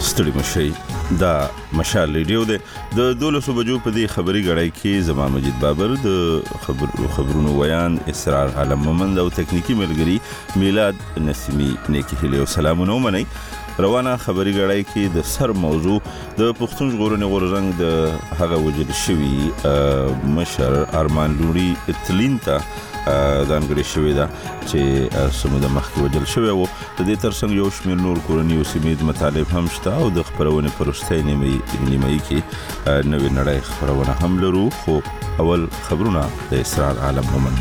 ستړي مشي دا مشال ریډیو ده د 12 بجو په دې خبري غړای کې زمان مجید بابر د خبرونو ویان اسرار عالم مومند او تکنیکی ملګری میلاد نسیمی نیکی هلیو سلامونه ومني روانه خبري غړای کې د سر موضوع د پښتون ژغورنې غورځنګ د هغه وجل شوی مشر ارمان لوري اتلینتا ځانګړي شوی دا چې سموده مخکې وجل شوی وو د دې ترڅنګ یو شمېر نور کورني او سیمې مطالب هم شته او د خبرونې پرسته نیمه کې نوې نړۍ خبرونه هم لرو خو اول خبرونه د اسرار عالم مومن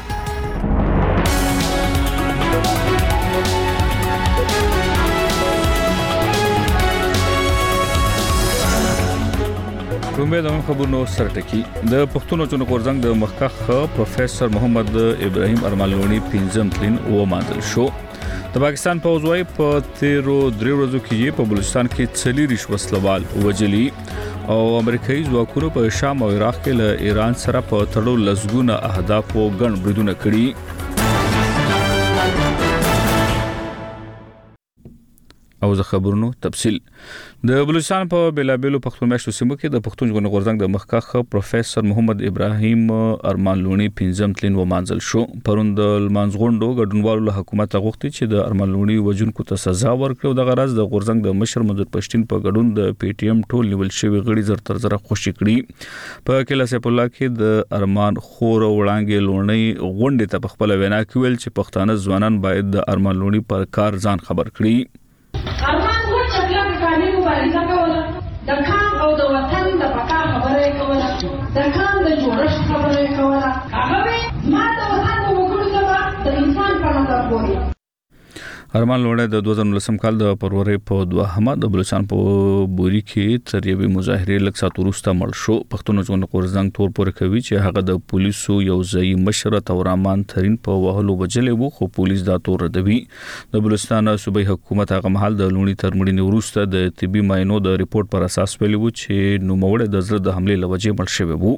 رومبه خبرونو سرټکی د پښتون ژغورنې غورځنګ د مخکخ پروفیسور محمد ابراهیم ارمانلونی پنځم تلین و ماندل شو د پاکستان پوځ وايي په 13 ورځو کې په بلوچستان کې 40 وسلوال وجلي او امریکایي ځواکونو په شام او عراق کې له ایران سره په تړلو لزګونه اهداف او ګڼ بریدونه کړي او زه خبرونو تفصیل د بلوچستان په بلابلو پښتون میاشتو سیمو کې د پښتون ژغورنې غورځنګ د مخکخ پروفیسور محمد ابراهیم ارمانلونی پنځم تلین و مانځل شو پروند المانځغونډو ګډونوالو له حکومت غوښتي چې د ارمانلونی وجونکو ته سزا ورکړي او د غرض د غورځنګ د مشر منظور پښتين په ګډون د پی ټی ایم ټول نیول شوی غړي زر تر زر خوشي کړي په کله سپ الله کې د ارمان خور وړانګې لونی غونډې ته خپل وینا کوي چې پښتانه ځوانان باید د ارمانلونی پر کار ځان خبر کړي ارمان و چکلا کانی مبارزه کوله د کام او د وطن د بقا خبره کوله د کام د جوړښت خبره کوله هغه ما د وطن په وګړو سره د انسان په نظر کوي ارمان لوړه د 2019 کال د فروری په 2 د بلوچستان په بوري کې تر یوې مظاهره لک سات وروسته مړ شو پښتون ژغورنې غورځنګ تور پور کوي چې هغه د پولیسو یو ځای مشر تورامان ترين په وهلو وجلې وو خو پولیس دا تور ردوي د بلوچستان صوبایي حکومت هغه محل د لونی تر مړینې وروسته د طبي معاینو د ریپورت پر اساس ویلي وو چې نوموړی د زړه د حمله لوجې مړ شوی وو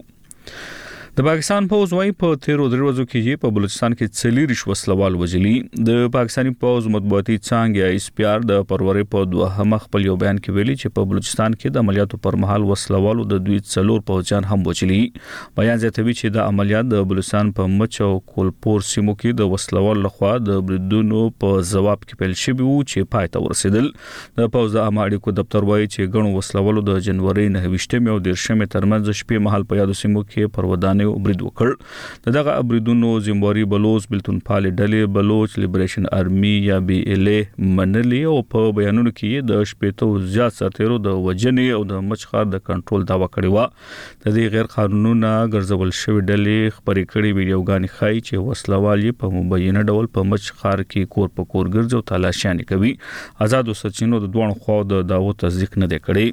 د پاکستان پوځ وايي په 13 ورځو کې په بلوچستان کې 40 وسلوال وجلي د پاکستاني پوځ مطبوعاتي څانګه ایس پی آر د فروری په 2 خپل یو بیان کې ویلي چې په بلوچستان کې د عملیاتو پر مهال وسلوالو د دوی څلور پوځیان هم وجلي بیان زیاتوي چې د عملیات د بلوچستان په مچ او کولپور سیمو کې د وسلوال لخوا د بریدونو په جواب کې پیل شوی وو چې پای ته ورسېدل د پوځ د اماړیکو دفتر وايي چې ګڼو وسلوالو د جنوري 9 او 10 ترمنځ شپې مهال په یادو سیمو کې پرودانه برید وکړ دغه بریدونو زمواري بلوچ بلتون پال ډلې بلوچ لیبریشن ارمي یا بي ال اي منلي او په بیانونو کې د شپېتو زیات سرتیرو د وجنې او د مچخار د کنټرول داوا کړی و د دې غیر قانوني ګرځول شوی ډلې خبرې کړي ویډیوګانې ښایي چې وسلوال په مبینه ډول په مچخار کې کور په کور ګرځي او تلاشیانې کوي آزادو سرچینو د دوه خو د داو تصدیق نه دی کړی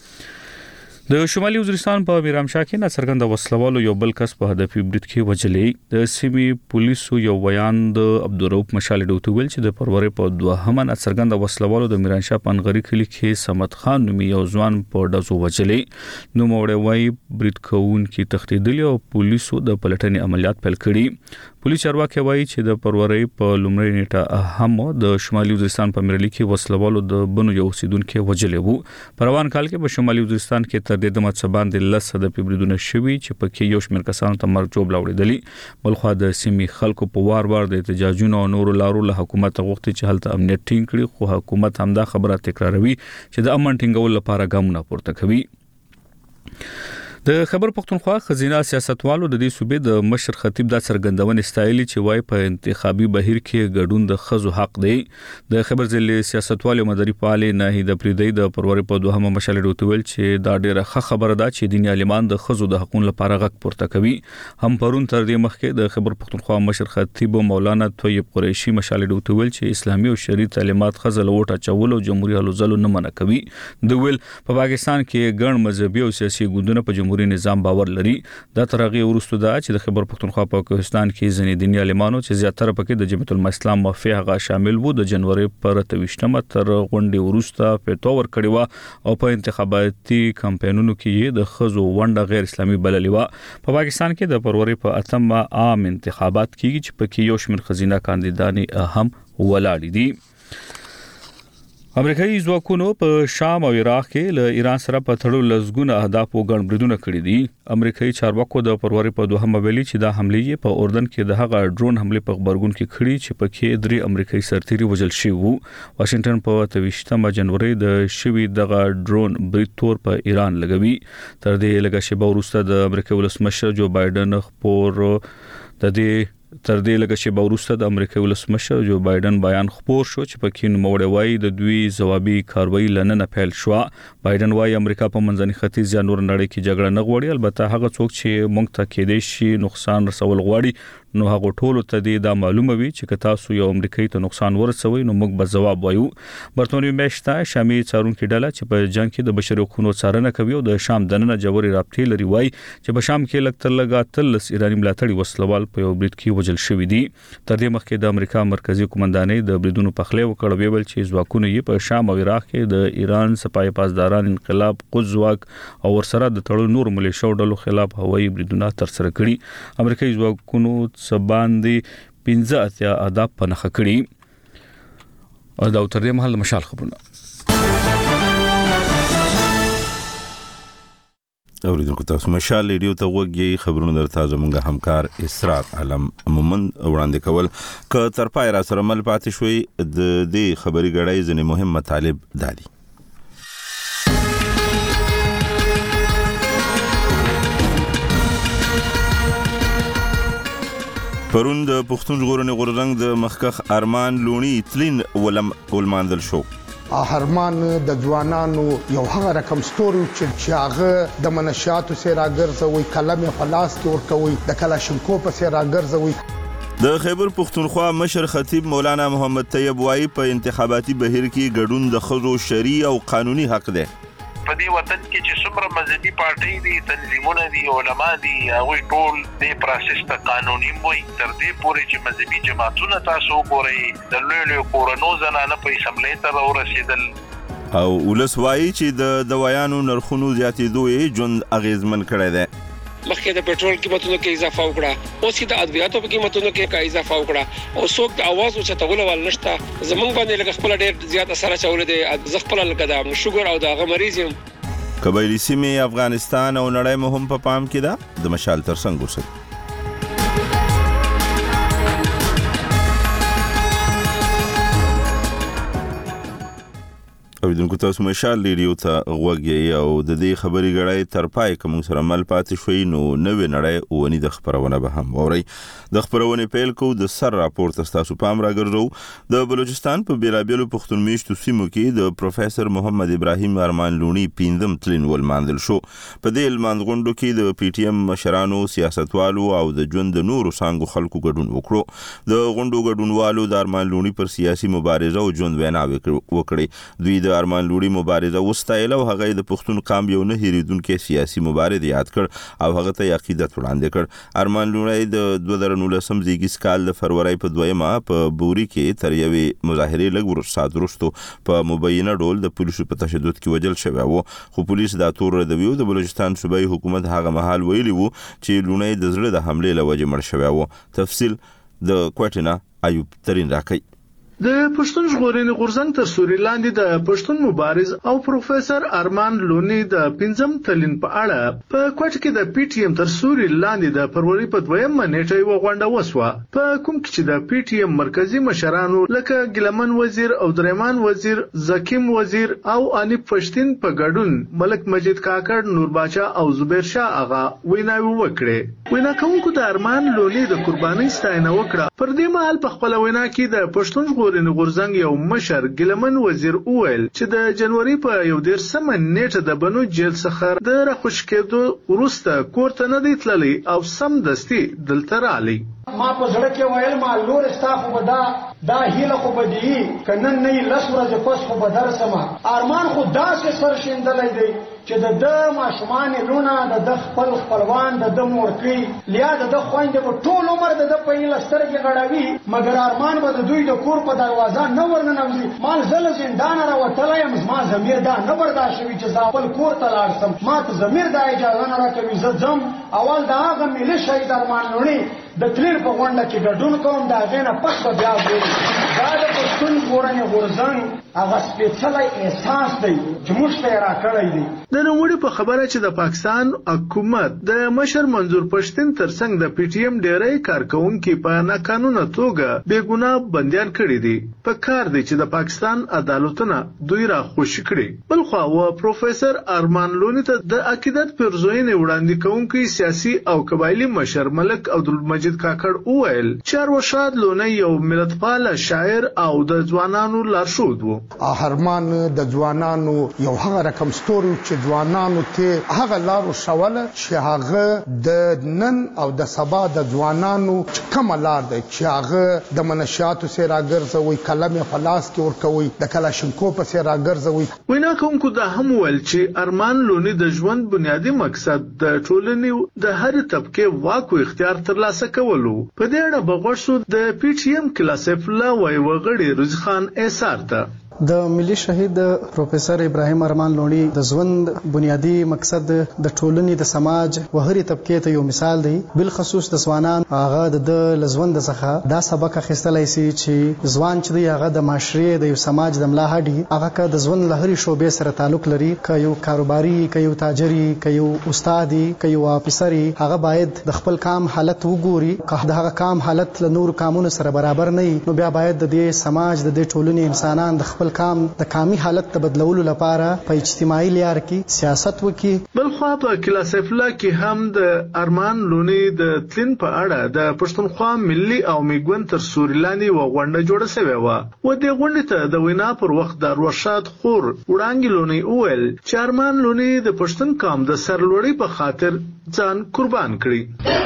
د شمالي وزیرستان په میرامشاه کې ناڅرګند وسلوالو یو بل کس په هدفي برید کې وجلې د سیمې پولیسو یو بیان د عبدالرؤف مشال ډوټو ویل چې د فروری په 2 ناڅرګند وسلوالو د میرامشاه پنغری کلی کې سمت خان نومي یو ځوان په ډزو وجلې نو موړې وای برید کوون کې تختیدل او پولیسو د پلټنې عملیات پیل کړي پولیس چارواکي وایي چې د فروری په لومړۍ نیټه هم د شمالي وزیرستان په مرلی کې وسلوالو د بنو یو سیدونکو وجلې وو پروان کال کې په شمالي وزیرستان کې تر دې د مڅبان د لس د پیبریدونه شوی چې پکې یو شمېر کسانو ته مرګ جوړ لاوړېدلی بلخو د سیمې خلکو په وار د احتجاجونو او نورو لارو له حکومت غوښتي چې هلته امنیت ټینګ کړي خو حکومت همدا خبره تکراروي چې د امن ټینګول لپاره ګامونه پورته کوي د خبر پښتونخوا خزینه سیاستوالو د دې صوبې د مشر خطیب د څرګندونې استایلی چې وای په انتخابي بهیر کې ګډون د خزو حق دی د خبر ځلې سیاستوالو مدري پاله نه د پریدي د فروری په 2 مشال ډوټول چې دا ډیره ښه خبره ده چې دیني عالمان د خزو د حقوقو لپاره غږ پورته کوي هم پرون تر دې مخکې د خبر پښتونخوا مشر خطیب مولانا طیب قریشي مشال ډوټول چې اسلامي او شرعي تعلیمات خزل وټه چول او جمهوریت حلوزلو نه منع کوي د ویل په پاکستان کې ګڼ مذهبي او سیاسي ګوندونه په جمهوریت نظام باور لري دا ترغه ورستو دا چې د خبر پښتونخوا په کوهستان کې ځنې دیني عالمانو چې زیاتره پکې د جمعیت الاسلام مافیا غا شامل وو د جنوري پر 23 تر غونډې ورسته په تور کړي وا او په انتخاباتي کمپاینونو کې د خزو ونډه غیر اسلامي بللې وا په پاکستان کې د فروری په 8 عام انتخابات کېږي چې پکې یو شمېر خزینه کاندیدانی هم ولاړ دي امریکایي ځواکونو په شام او عراق کې له ایران سره په تړلو لزګونه اهداف او ګڼبریدونه کړي دي. امریکایي چارواکو د فروری په 2 ویلي چې دا حملې په اردن کې د هغه ډرون حمله په خبرګون کې کړي چې پکې 3 امریکایي سرتیري وژل شوي وو. واشنگټن په 23 جنوري د شوي دغه ډرون برید تور په ایران لګوي. تر دې لږه شیبه وروسته د امریکا ولسمشر جو بایدن د امریکا ولسمشر جو بایدن بیان خپور شو چې پکې نوموړی وایي د دوی ځوابي کاروایی لننه پیل شو. بایدن وایي امریکا په منځني ختیځ یا نور نړۍ کې جګړه نه غواړي، البته هغه څوک چې موږ ته کېدای شي نقصان رسول غواړي نو هغه ټول ته دا معلومه وي چې که تاسو یو امریکایي ته نقصان ورسوي نو موږ به ځواب وایو. برتانوي میشته شامي څارونکو ډله چې په جنگ کې د بشري حقوقو څارنه کوي او د شام دننه جوړي رابطې لري وایي چې په شام کې لکتر لګا تلس ایرانی ملاتړي وسلوال په یو برید کې وژل شوی دي. تر دې مخکې د امریکا مرکزی قومندانۍ د بریدونو په خله وکړ ویل چې ځواکونه یې په شام او عراق کې د ایران سپاه پاسداران انقلاب قدس ځواک او ورسره د تړلو نور ملیشو ډلو خلاف هوایي بریدونه ترسره کړي. امریکایي ځواکونو سباندې 15 اهداف په نخښه کړي. او دا تر دې مهال مشال خبرونه اوریدونکو تاسو مشال ریډیو ته وګورئ. خبرونه درته زموږ همکار اسرار علم مومن وړاندې کول. که تر پای را سره مل پاتې شوي د دې خبري غړای ځنې مهم مطالب دادي. پرون د پښتون ژغورنې غورځنګ د مخکخ ارمان لونی تلین ولماندل شو. هرمان د ځوانانو یو هغه رقم ستوري چې هغه د منشاتو سره راګرځوي، کلمې خلاص کې ورکوي، د کلاشینکوف په سره راګرځوي. د خیبر پښتونخوا مشر خطیب مولانا محمد طیب وایي په انتخاباتي بهیر کې ګډون د ښځو شرعي او قانوني حق دی. په دې وطن کې چې څومره مذهبي پارټۍ دي، تنظیمونه دي، علما دي، هغوی ټول دې پروسس ته قانوني وایي تر دې پورې چې مذهبي جماعتونه تاسو وګورئ د لویو کورونو زنانه په اسمبلۍ ته ورسېدل. او ولس وایي چې د دوايانو نرخونو زیاتېدو یې ژوند اغیزمن کړی دی. مخکې د پېټرول قیمتونو کې اضافه وکړه، اوس د ادویاتو په قیمتونو کې اضافه وکړه او څوک د اواز او چتولو ول نشته. زمونږ باندې لکه خپل ډېر زیات اثر اچولې دي. زه خپل لکه د شوګر او د هغه مریض یم. قبایلی سیمې افغانستان او نړۍ مهم په پام کې ده. د مشال ترڅنګ اوسئ. اوریدونکو تاسو مشال ریډیو ته غوږی او د دې خبري غړای تر پای کوم سره مل پاتې شوي نو نوې نړۍ ونی د خبرونه به هم اوري. د خبرونه پیل کو د سر راپورټ تاسو پام راګرځو. د بلوچستان په بیلابیلو پښتون میشتو سیمو کې د پروفیسور محمد ابراهیم ارمان لونی پیندم تلین ولماندل شو. په دې لمانځغونډو کې د پی ټی ایم مشرانو، سیاستوالو او د ژوند د نورو څنګه خلکو ګډون وکړو. د غونډو ګډونوالو د ارمان لونی پر سیاسي مبارزه او ژوند وینا وکړي. دوی د ارمان لونی مبارزه وستایل او هغه د پښتون قام یو نه هېریدونکو سیاسي مبارز یاد کړ او هغه ته عقیدت وړاندې کړ. ارمان لونی د 2019 زیږیز کال د فروری په 2 په بوري کې تر یوې مظاهرې لږ وروسته په مبینه ډول د پولیسو په تشدد کې وژل شوی و، خو پولیس دا تور ردوي. د بلوچستان صوبایي حکومت هغه مهال ویلي وو چې لونی د زړه د حمله لوجه مړ شوی و. تفصیل د کوټینا ایوب ترين راکړي. د پښتون ژغورنې غورځنګ تر سوري لاندې د پښتون مبارز او پروفیسور ارمان لونی د 15 تلین په اړه په کوټ کې د پی ټی ایم تر سوري لاندې د فروری په 2 نیټه یو غونډه وسوه، په کوم کې چې د پی ټی ایم مرکزی مشرانو لکه ګلمن وزیر او درېمان وزیر، زکیم وزیر او انیب پښتين په ګډون ملک مجید کاکړ، نور باچا او زبیر شاه اغا ویناوي وکړي. وینا کوونکو د ارمان لونی د قربانۍ ستاینه وکړه. پر دې مهال په خپل وینا کې د پښتون غورځنګ یو مشر ګلمن وزیر وویل چې د جنوري په 11 نیټه د بنو جیل څخه د راخوش کېدو وروسته کور ته نه دی تللی او سم دستي دلته رالی. ما په زړه کې ویل ما لور استافو به دا هیله خو به دی کنن نه لس ورځې پس خو به درسم. ارمان خو داسې سر شیندلی دی چې د ماشومان لونه د خپل خپلوان د مورکۍ لیا د خويندې په ټول عمر د په هیله سترګې غړوي، مګر ارمان به د دوی د کور په دروازه نه ورننوځي. مال زله زندان راوتلی یم، ما ضمیر دا نه برداشت شوي چې زه خپل کور ته لاړ شم. ما ته ضمیر دا اجازه نه راکوي زه ځم. اول د هغه ملي شهید ارمان لونی د تلین په غونډه کې ګډون کوم، د هغې نه پس به بیا ګورو. دا د پښتون ژغورنې غورځنګ هغه سپېڅلی احساس دی چې موږ ته یې راکړی دی. د نوموړي په خبره چې د پاکستان حکومت د مشر منظور پښتين ترڅنګ د پی ټی ایم ډیری کارکونکو په ناقانونه توګه بې ګناه بنديان کړي دي، په کار دی چې د پاکستان عدالتونه دوی را خوشي کړي. بلخوا و پروفیسور ارمان لونی ته د عقیدت پرزوینې وړاندې کوونکی سیاسي او قبایلی مشر ملک عبدالمجید کاکړ وویل چې ارشاد لونی یو ملتپال شاعر او د ځوانانو لارښود و. ارمان د ځوانانو یو هغه رقم ستوري چې ځوانانو ته هغه لارو شواله چې هغه د نن او د سبا د ځوانانو کوم لار دی چې هغه د منشیاتو سره راګرځوي، کلم فلاس کې ورکوي، د کلاشینکوف سره راګرځوي. وینا کوونکو دا هم ویل چې ارمان لونی د ژوند بنیادی مقصد د ټولنې د هر طبقه واک او اختیار ترلاسه کولو. په دې اړه بغوښو د پی ټی ایم کلاسف الله وای وغړي رزخان ایثار ته د ملي شهید پروفیسور ابراهیم ارمان لونی د ژوند بنیادی مقصد د ټولنې د سماج و هرې طبقه ته یو مثال دی. بل خصوص د ځوانان هغه د لژوند څخه دا سبق اخیستلای شي چې ځوان چې دی هغه د معاشري د یو سماج د ملا هډي هغه که د ژوند لهري شوبې سره تعلق لري، که یو کاروباري، که یو تاجري، که یو استادي، که یو افسري، هغه باید د خپل کام حالت وګوري. که د هغه کام حالت له نور کامونو سره برابر نه وي نو بیا باید د دې سماج د دې ټولنې انسانان د خپل کام د کامي حالت ته بدلولو لپاره په اجتماعي لار کې سیاست وکړي. بل خو په کلاسف الله کې هم د ارمان لونی د تلین په اړه د پښتونخوا ملي او میګون تر سوري لاندې و غونډه جوړه شوې و. و دې غونډې ته د وینا پر وخت د ارشاد خور وړانګې لونی وویل چې ارمان لونی د پښتون قوم د سرلوړۍ په خاطر ځان قربان کړي.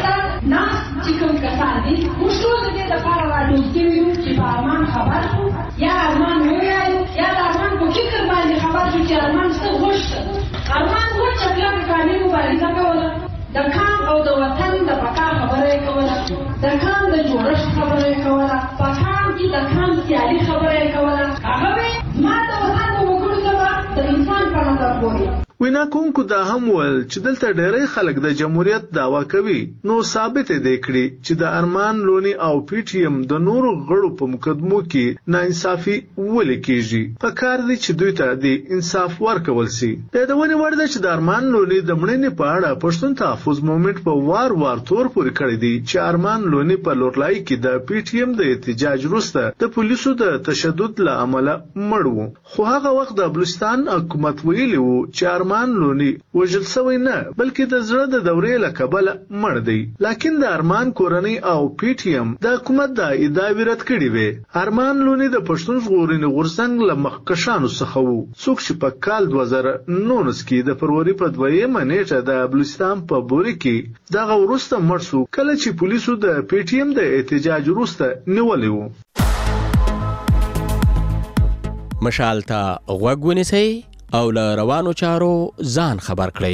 ناس چې کوم کسان دي موږ ټول دې لپاره راټول شوي یو چې په ارمان خبر شو، یا ارمان وویل یا د ارمان په فکر باندې خبر شو چې ارمان څه غوښته. ارمان غوښته چې کامل مبارزه کوله، د کام او د وطن د بقا خبره یې کوله، د کام د جوړښت خبره یې کوله، په کام کې د کام سیالي خبره یې کوله. هغه ما د وطن په وګړو سره د انسان په نظر ګوري. وینا کوونکو دا هم ویل چې دلته ډېری خلک د جمهوریت دعوا کوي، نو ثابت دی کړي چې د ارمان لونی او پی ټی ایم د نورو غړو په مقدمو کې ناانصافي ولې کیږي. په کار دی چې دوی ته د انصاف ورکول شي. د ونې وړ ده چې د ارمان لونی د مړینې په اړه پښتون تحفظ مومنټ په وار تور پورې کړی دی چې ارمان لونی په لورلای کې د پی ټی ایم د احتجاج وروسته د پولیسو د تشدد له امله مړ و. خو هغه وخت د بلوچستان حکومت ویلی و چې ارمان لونی وژل شوی نه بلکې د زړه د دورې له کبله مړ دی. لکن د ارمان کورنۍ او پی ټی ایم د حکومت د ادعاوې رد کړې وې. ارمان لونی د پښتون ژغورنې غورځنګ له مخکښانو څخه و، څوک چې په کال 2019 کې د فروری په 2مه نیټه د بلوچستان په بوري کې دغه وروسته مړ شو کله چې پولیسو د پی ټی ایم د احتجاج وروسته نیولې و. مشال ته غوږ ونیسئ او له روانو چارو ځان خبر کړئ.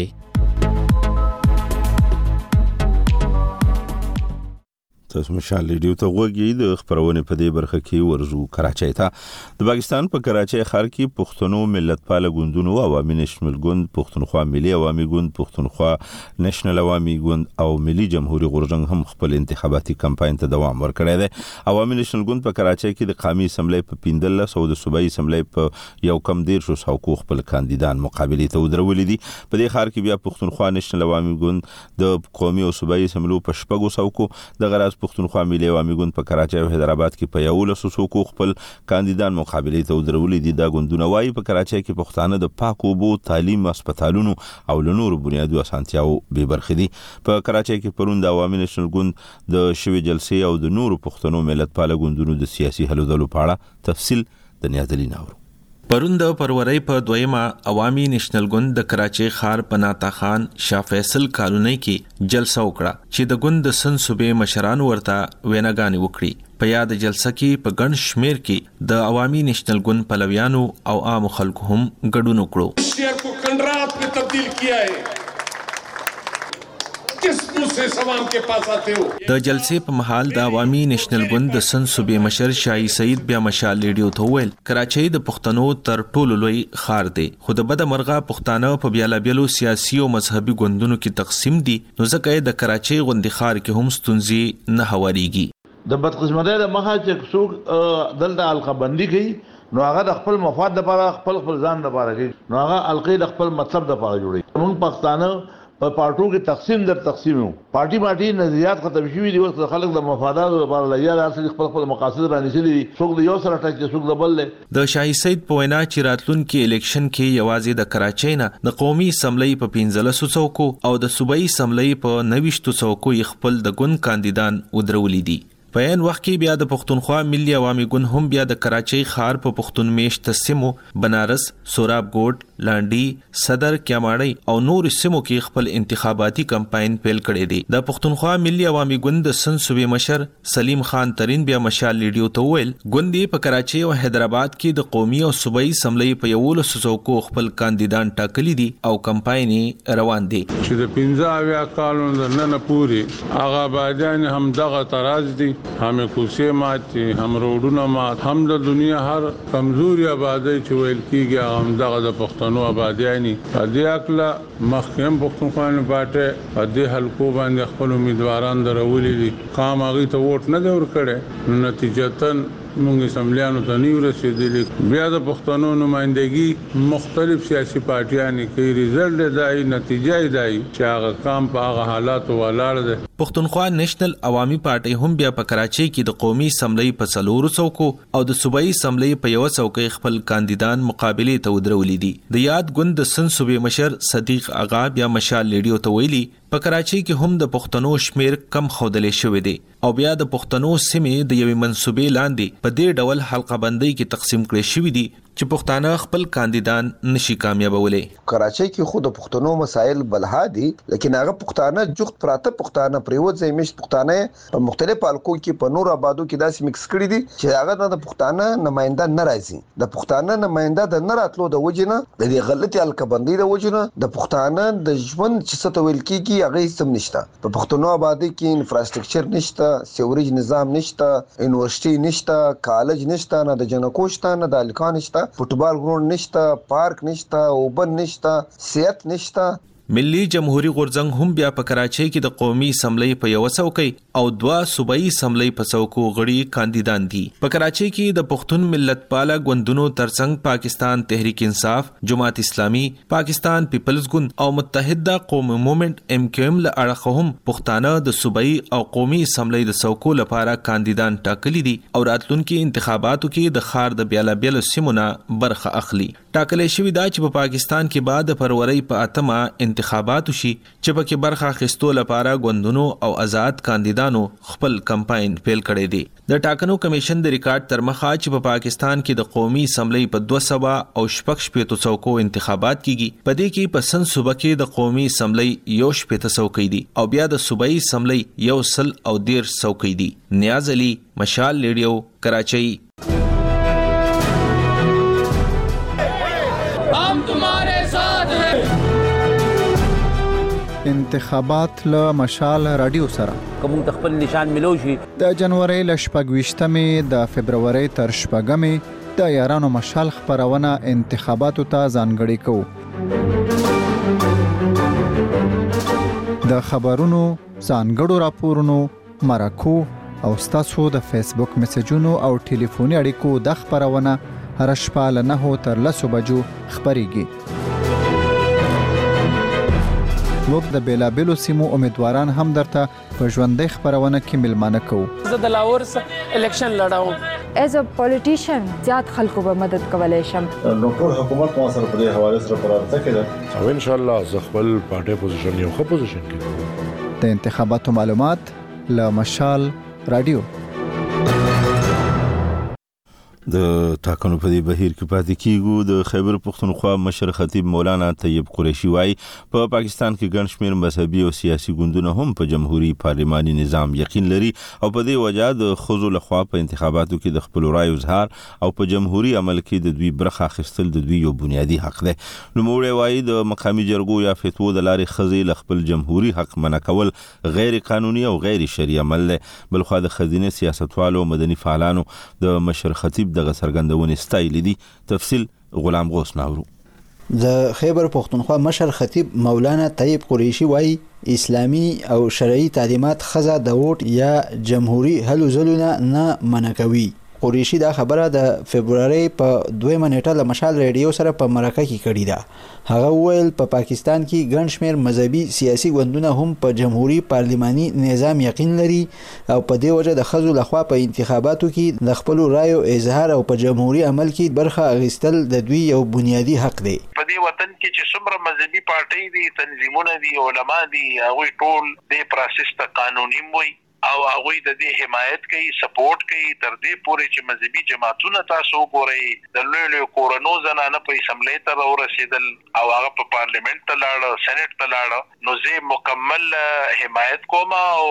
تاسو مشال ریډیو ته غوږی د خبرونه په دې برخه کې ورزو کراچۍ ته. د پاکستان په کراچۍ ښار کې پښتنو ملتپال ګوندونو عوامي نېشنل ګوند، پښتونخوا ملي عوامي ګوند، پښتونخوا نېشنل عوامي ګوند او ملي جمهوریت غورځنګ هم خپل انتخاباتي کمپاین ته دوام ورکړی دی. عوامي نېشنل ګوند په کراچۍ کې د قومي اسمبلی په 15 او د صوبایي اسمبلی په 1.13 سوکو خپل کاندیدان مقابله ته ودرولې دي. په دې ښار کې بیا پښتونخوا نېشنل عوامي ګوند د قومي او صوبایي اسمبلی په 6 سوکو، د غراز پښتونخوا ملي عوامي ګوند په کراچۍ او حیدرآباد کې په 11 سوکو خپل کاندیدان مقابله ته ودرولې دي. دا ګوندونه وايي په کراچۍ کې پښتانه د پاکو اوبو، تعلیم، هسپتالونو او نورو بنیادي اسانتیاو به برخې دي. په کراچۍ کې پرون د عوامي نېشنل ګوند د شوی جلسې او د نورو پښتنو ملتپال ګوندونو د سیاسي حل دلو په اړه تفصیل د نیازلین اورو. پرون د فروری په 2مه عوامي نېشنل ګوند د کراچۍ ښار پناتا خان شاه فیصل کالونۍ کې جلسه وکړه چې د ګوند د سن صوبې مشرانو ورته ویناګانې وکړي. په یاد جلسه کې په ګڼ شمیر کې د عوامي نېشنل ګوند پلویانو او عام خلکو هم ګډون وکړو. شهر کو کنډرات میں تبدیل کیا ہے، کس منہ سے سوام کے پاس آتے ہو. د جلسې په مهال د عوامي نېشنل ګوند د سن صوبې مشر شاهي سعید بیا مشال ریډیو ته ویل کراچۍ د پښتنو تر ټولو لوی ښار دی، خو د بده مرغه پښتانه په بیلابیلو سیاسي او مذهبي ګوندونو کې تقسیم دي، نو ځکه د کراچۍ غوندي ښار کې هم ستونزې نه هواريږي. د بدقسمتۍ د مخه چې څوک دلته القبندي کوي نو هغه د خپل مفاد لپاره خپل ځان لپاره کوي، نو هغه القی د خپل مطلب لپاره جوړي. موږ پښتانه په پارټو کې تقسیم یو پارټي نظریات ختم شوي دي، اوس خلک د مفاداتو لپاره لګیا دي، خپل مقاصد رانیسلي دي، څوک د یو سره ټاکي څوک د بل. د شاهي سید په وینا چې راتلونکي الیکشن کې یوازې د کراچۍ نه د قومي اسمبلی په 15 څوکو او د صوبایي اسمبلی په 29 څوکو خپل د ګوند کاندیدان ودرولي دي. په ان وخت کې بیا د پښتونخوا ملي عوامي ګوند هم بیا د کراچۍ ښار په پښتون میشت سیمو بنارس، سوراب ګوټ، لانډي، صدر، کیاماړی او نور سیمو کې خپل انتخاباتي کمپاین پیل کړی دی. د پښتونخوا ملي عوامي ګوند د سن صوبې مشر سلیم خان ترين بیا مشال لیډیو ته ویل ګوند په کراچۍ او حیدرآباد کې د قومي او صوبایي اسمبلی په 11 څوکو خپل کاندیدان ټاکلي دي او کمپاین روان دي. چې د 15 کالونو نه پوری هغه باجان هم دغه تراز دي، هم کوڅې ماتي، هم روډونه مات، هم د دنیا هر کمزوري آبادی چې ویل کیږي هم دغه د پښتنو آبادیانی دې اکلا مخکم پښتونخوا پارټي په دې حلقو باندې خپل امیدواران درولې دي. قام هغه ته ووټ نه دی ورکړي، نتیجتاً موږ اسمبلیانو ته نیو رسیدلی. بیا د پښتنو نمائندګي مختلف سیاسي پارټیانو کې ریزلټ دای نتیجه دای چې هغه کام په هغه حالاتو ولاړ دي. پښتونخوا نېشنل عوامي پارټي هم بیا په کراچۍ کې د قومي اسمبلی په 4 څوکو او د صوبایي اسمبلی په 1 څوکۍ خپل کاندیدان مقابله ته ودرولې دي. د یاد ګوند د سن صوبې مشر صدیق اغا بیا مشال لیډیو ته ویلي په کراچۍ کې هم د پښتنو شمیر کم خودلې شوې دي او بیا د پښتنو سیمې د یوې منسوبې لاندې په دې ډول حلقه بندۍ کې تقسیم کړي شوې دي چې پښتانه خپل کاندیدان نشي کامیابولې. کراچۍ کې خود پښتنو مسائل بلها دي، لیکن هغه پښتانه جوخت پراته پښتانه پریوت زمیش پښتانه په مختلف حلقو کې په نور آبادو کې داسې مکس کړي دي چې هغه د پښتانه نماینده ناراضي. د پښتانه نماینده د نراتلو د وجنه د دې غلطي حلقه بندۍ د وجنه د پښتانه د ژوند چې څه تویل کیږي هغه سم نشته. په پښتنو آبادی کې انفراستراکچر نشته، سیوریج نظام نشته، یونیورسيټي نشته، کالج نشته، نه د جنکو شته، نه د الکان شته، فوټبال ګراوند نشته، پارک نشته، اوبن نشته، صحت نشته. ملي جمهوریت غورځنګ هم بیا په کراچۍ کې د قومي اسمبلی په 1 څوکۍ او 2 صوبایي اسمبلی په څوکو غړي کاندیدان دي. په کراچۍ کې د پښتون ملت پاله ګوندونو ترڅنګ پاکستان تحریک انصاف، جماعت اسلامي، پاکستان پیپلز ګوند او متحده قوم موومېنټ MQM له اړخه هم پښتانه د صوبایي او قومي اسمبلی د څوکو لپاره کاندیدان ټاکلي دي او راتلونکي انتخاباتو کې د ښار د بیلابیل سیمونه برخه اخلي. ټاکلې شوې ده چې په پاکستان کې بعد فروری په 8 انتخابات شي چې پکې برخه اخیستو لپاره ګوندونو او آزاد کاندیدانو خپل کمپاین پیل کړی دی. د ټاکنو کمیشن د ریکارډ تر مخه چې په پاکستان کې د قومي اسمبلی په 200 او شپږ څوکو انتخابات کیږي. په دې کې په سن صوبه کې د قومي اسمبلی 1 څوکۍ دي او بیا د صوبایي اسمبلی 1 او 1 څوکۍ دي. نیاز علي، مشال لیډیو، کراچۍ. انتخابات له مشال رادیو سره کوم خپل نشان ملو شي د جنوري ل 28مې د فبرवरी تر 14مې د یارانو مشال خبرونه انتخاباتو ته ځانګړي کوو. د خبرونو ځانګړو راپورونو مرکو او ستاسو د فیسبوک میسجونو او ټلیفوني اړیکو د خبرونه هر شپه له 9 تر 10 بجو خبريږي. موږ د بیلابیلو سیمو امیدواران هم درته په ژوندۍ خبرونه کې ملمانه کوو. زه د لاهور الیکشن لړاوم ایز ا پولیټیشن زیات خلکو به مدد کولای شم. نو ټول حکومت مو سره په دې حواله سره پرارته کړه او ان شاء الله زه خپل پارټي پوزیشن یو ښه پوزیشن کې د انتخاباتو معلومات له مشال رادیو. د ټاکنو په دې بهیر کې پاتې کیږو. د خیبر پښتونخوا مشر خطیب مولانا طیب قریشي وايي په پاکستان کې ګڼ شمېر مذهبي او سیاسي ګوندونه هم په جمهوریت پارلماني نظام یقین لري او په دې وجه د ښځو لخوا په انتخاباتو کې د خپل رایو اظهار او په جمهوریت عمل کې د دوی برخه اخیستل د دوی یو بنیادی حق دی. نوموړی وايي د مقامي جرګو یا فتوو د لارې ښځې له خپل جمهوریت حق منع کول غیر قانوني او غیر شرعي عمل دی. بلخوا د ښځینه سیاستوالو او مدني فعالانو د مشر خطیب دغه څرګندونې ستایلې دي. تفصیل غلام غوث ناورو. د خیبر پښتونخوا مشر خطیب مولانا طیب قریشي وايي اسلامی او شرعي تعلیمات خزه د ووټ یا جمهوریت هلو ځلونه نه منع کوي. قریشي دا خبره د فبرवरी په 2 نیټه له مشال ریډیو سره په مرکه کې کړې ده. هغه وویل په پاکستان کې ګڼ شمېر مذهبي سیاسي ګوندونه هم په جمهوریت پارلماني نظام یقین لري او په دې وجه د ښځو لخوا په انتخاباتو کې د خپلو رایو اظهار او په جمهوریت عمل کې برخه اخیستل د دوی یو بنیادی حق دی. په دې وطن کې چې څومره مذهبي پارټۍ دي، تنظیمونه دي، علما دي، هغوی ټول د پروسس ته قانوني وي او هغوی د دې حمایت کوي، سپورټ کوي، تر دې پورې چې مذهبي جماعتونه تاسو وګورئ د لوی کورونو زنانه په اسمبلی ته ورسېدل او هغه په پارلیمنت ته لاړه، سېنات ته لاړه، نو زه مکمل حمایت کوم او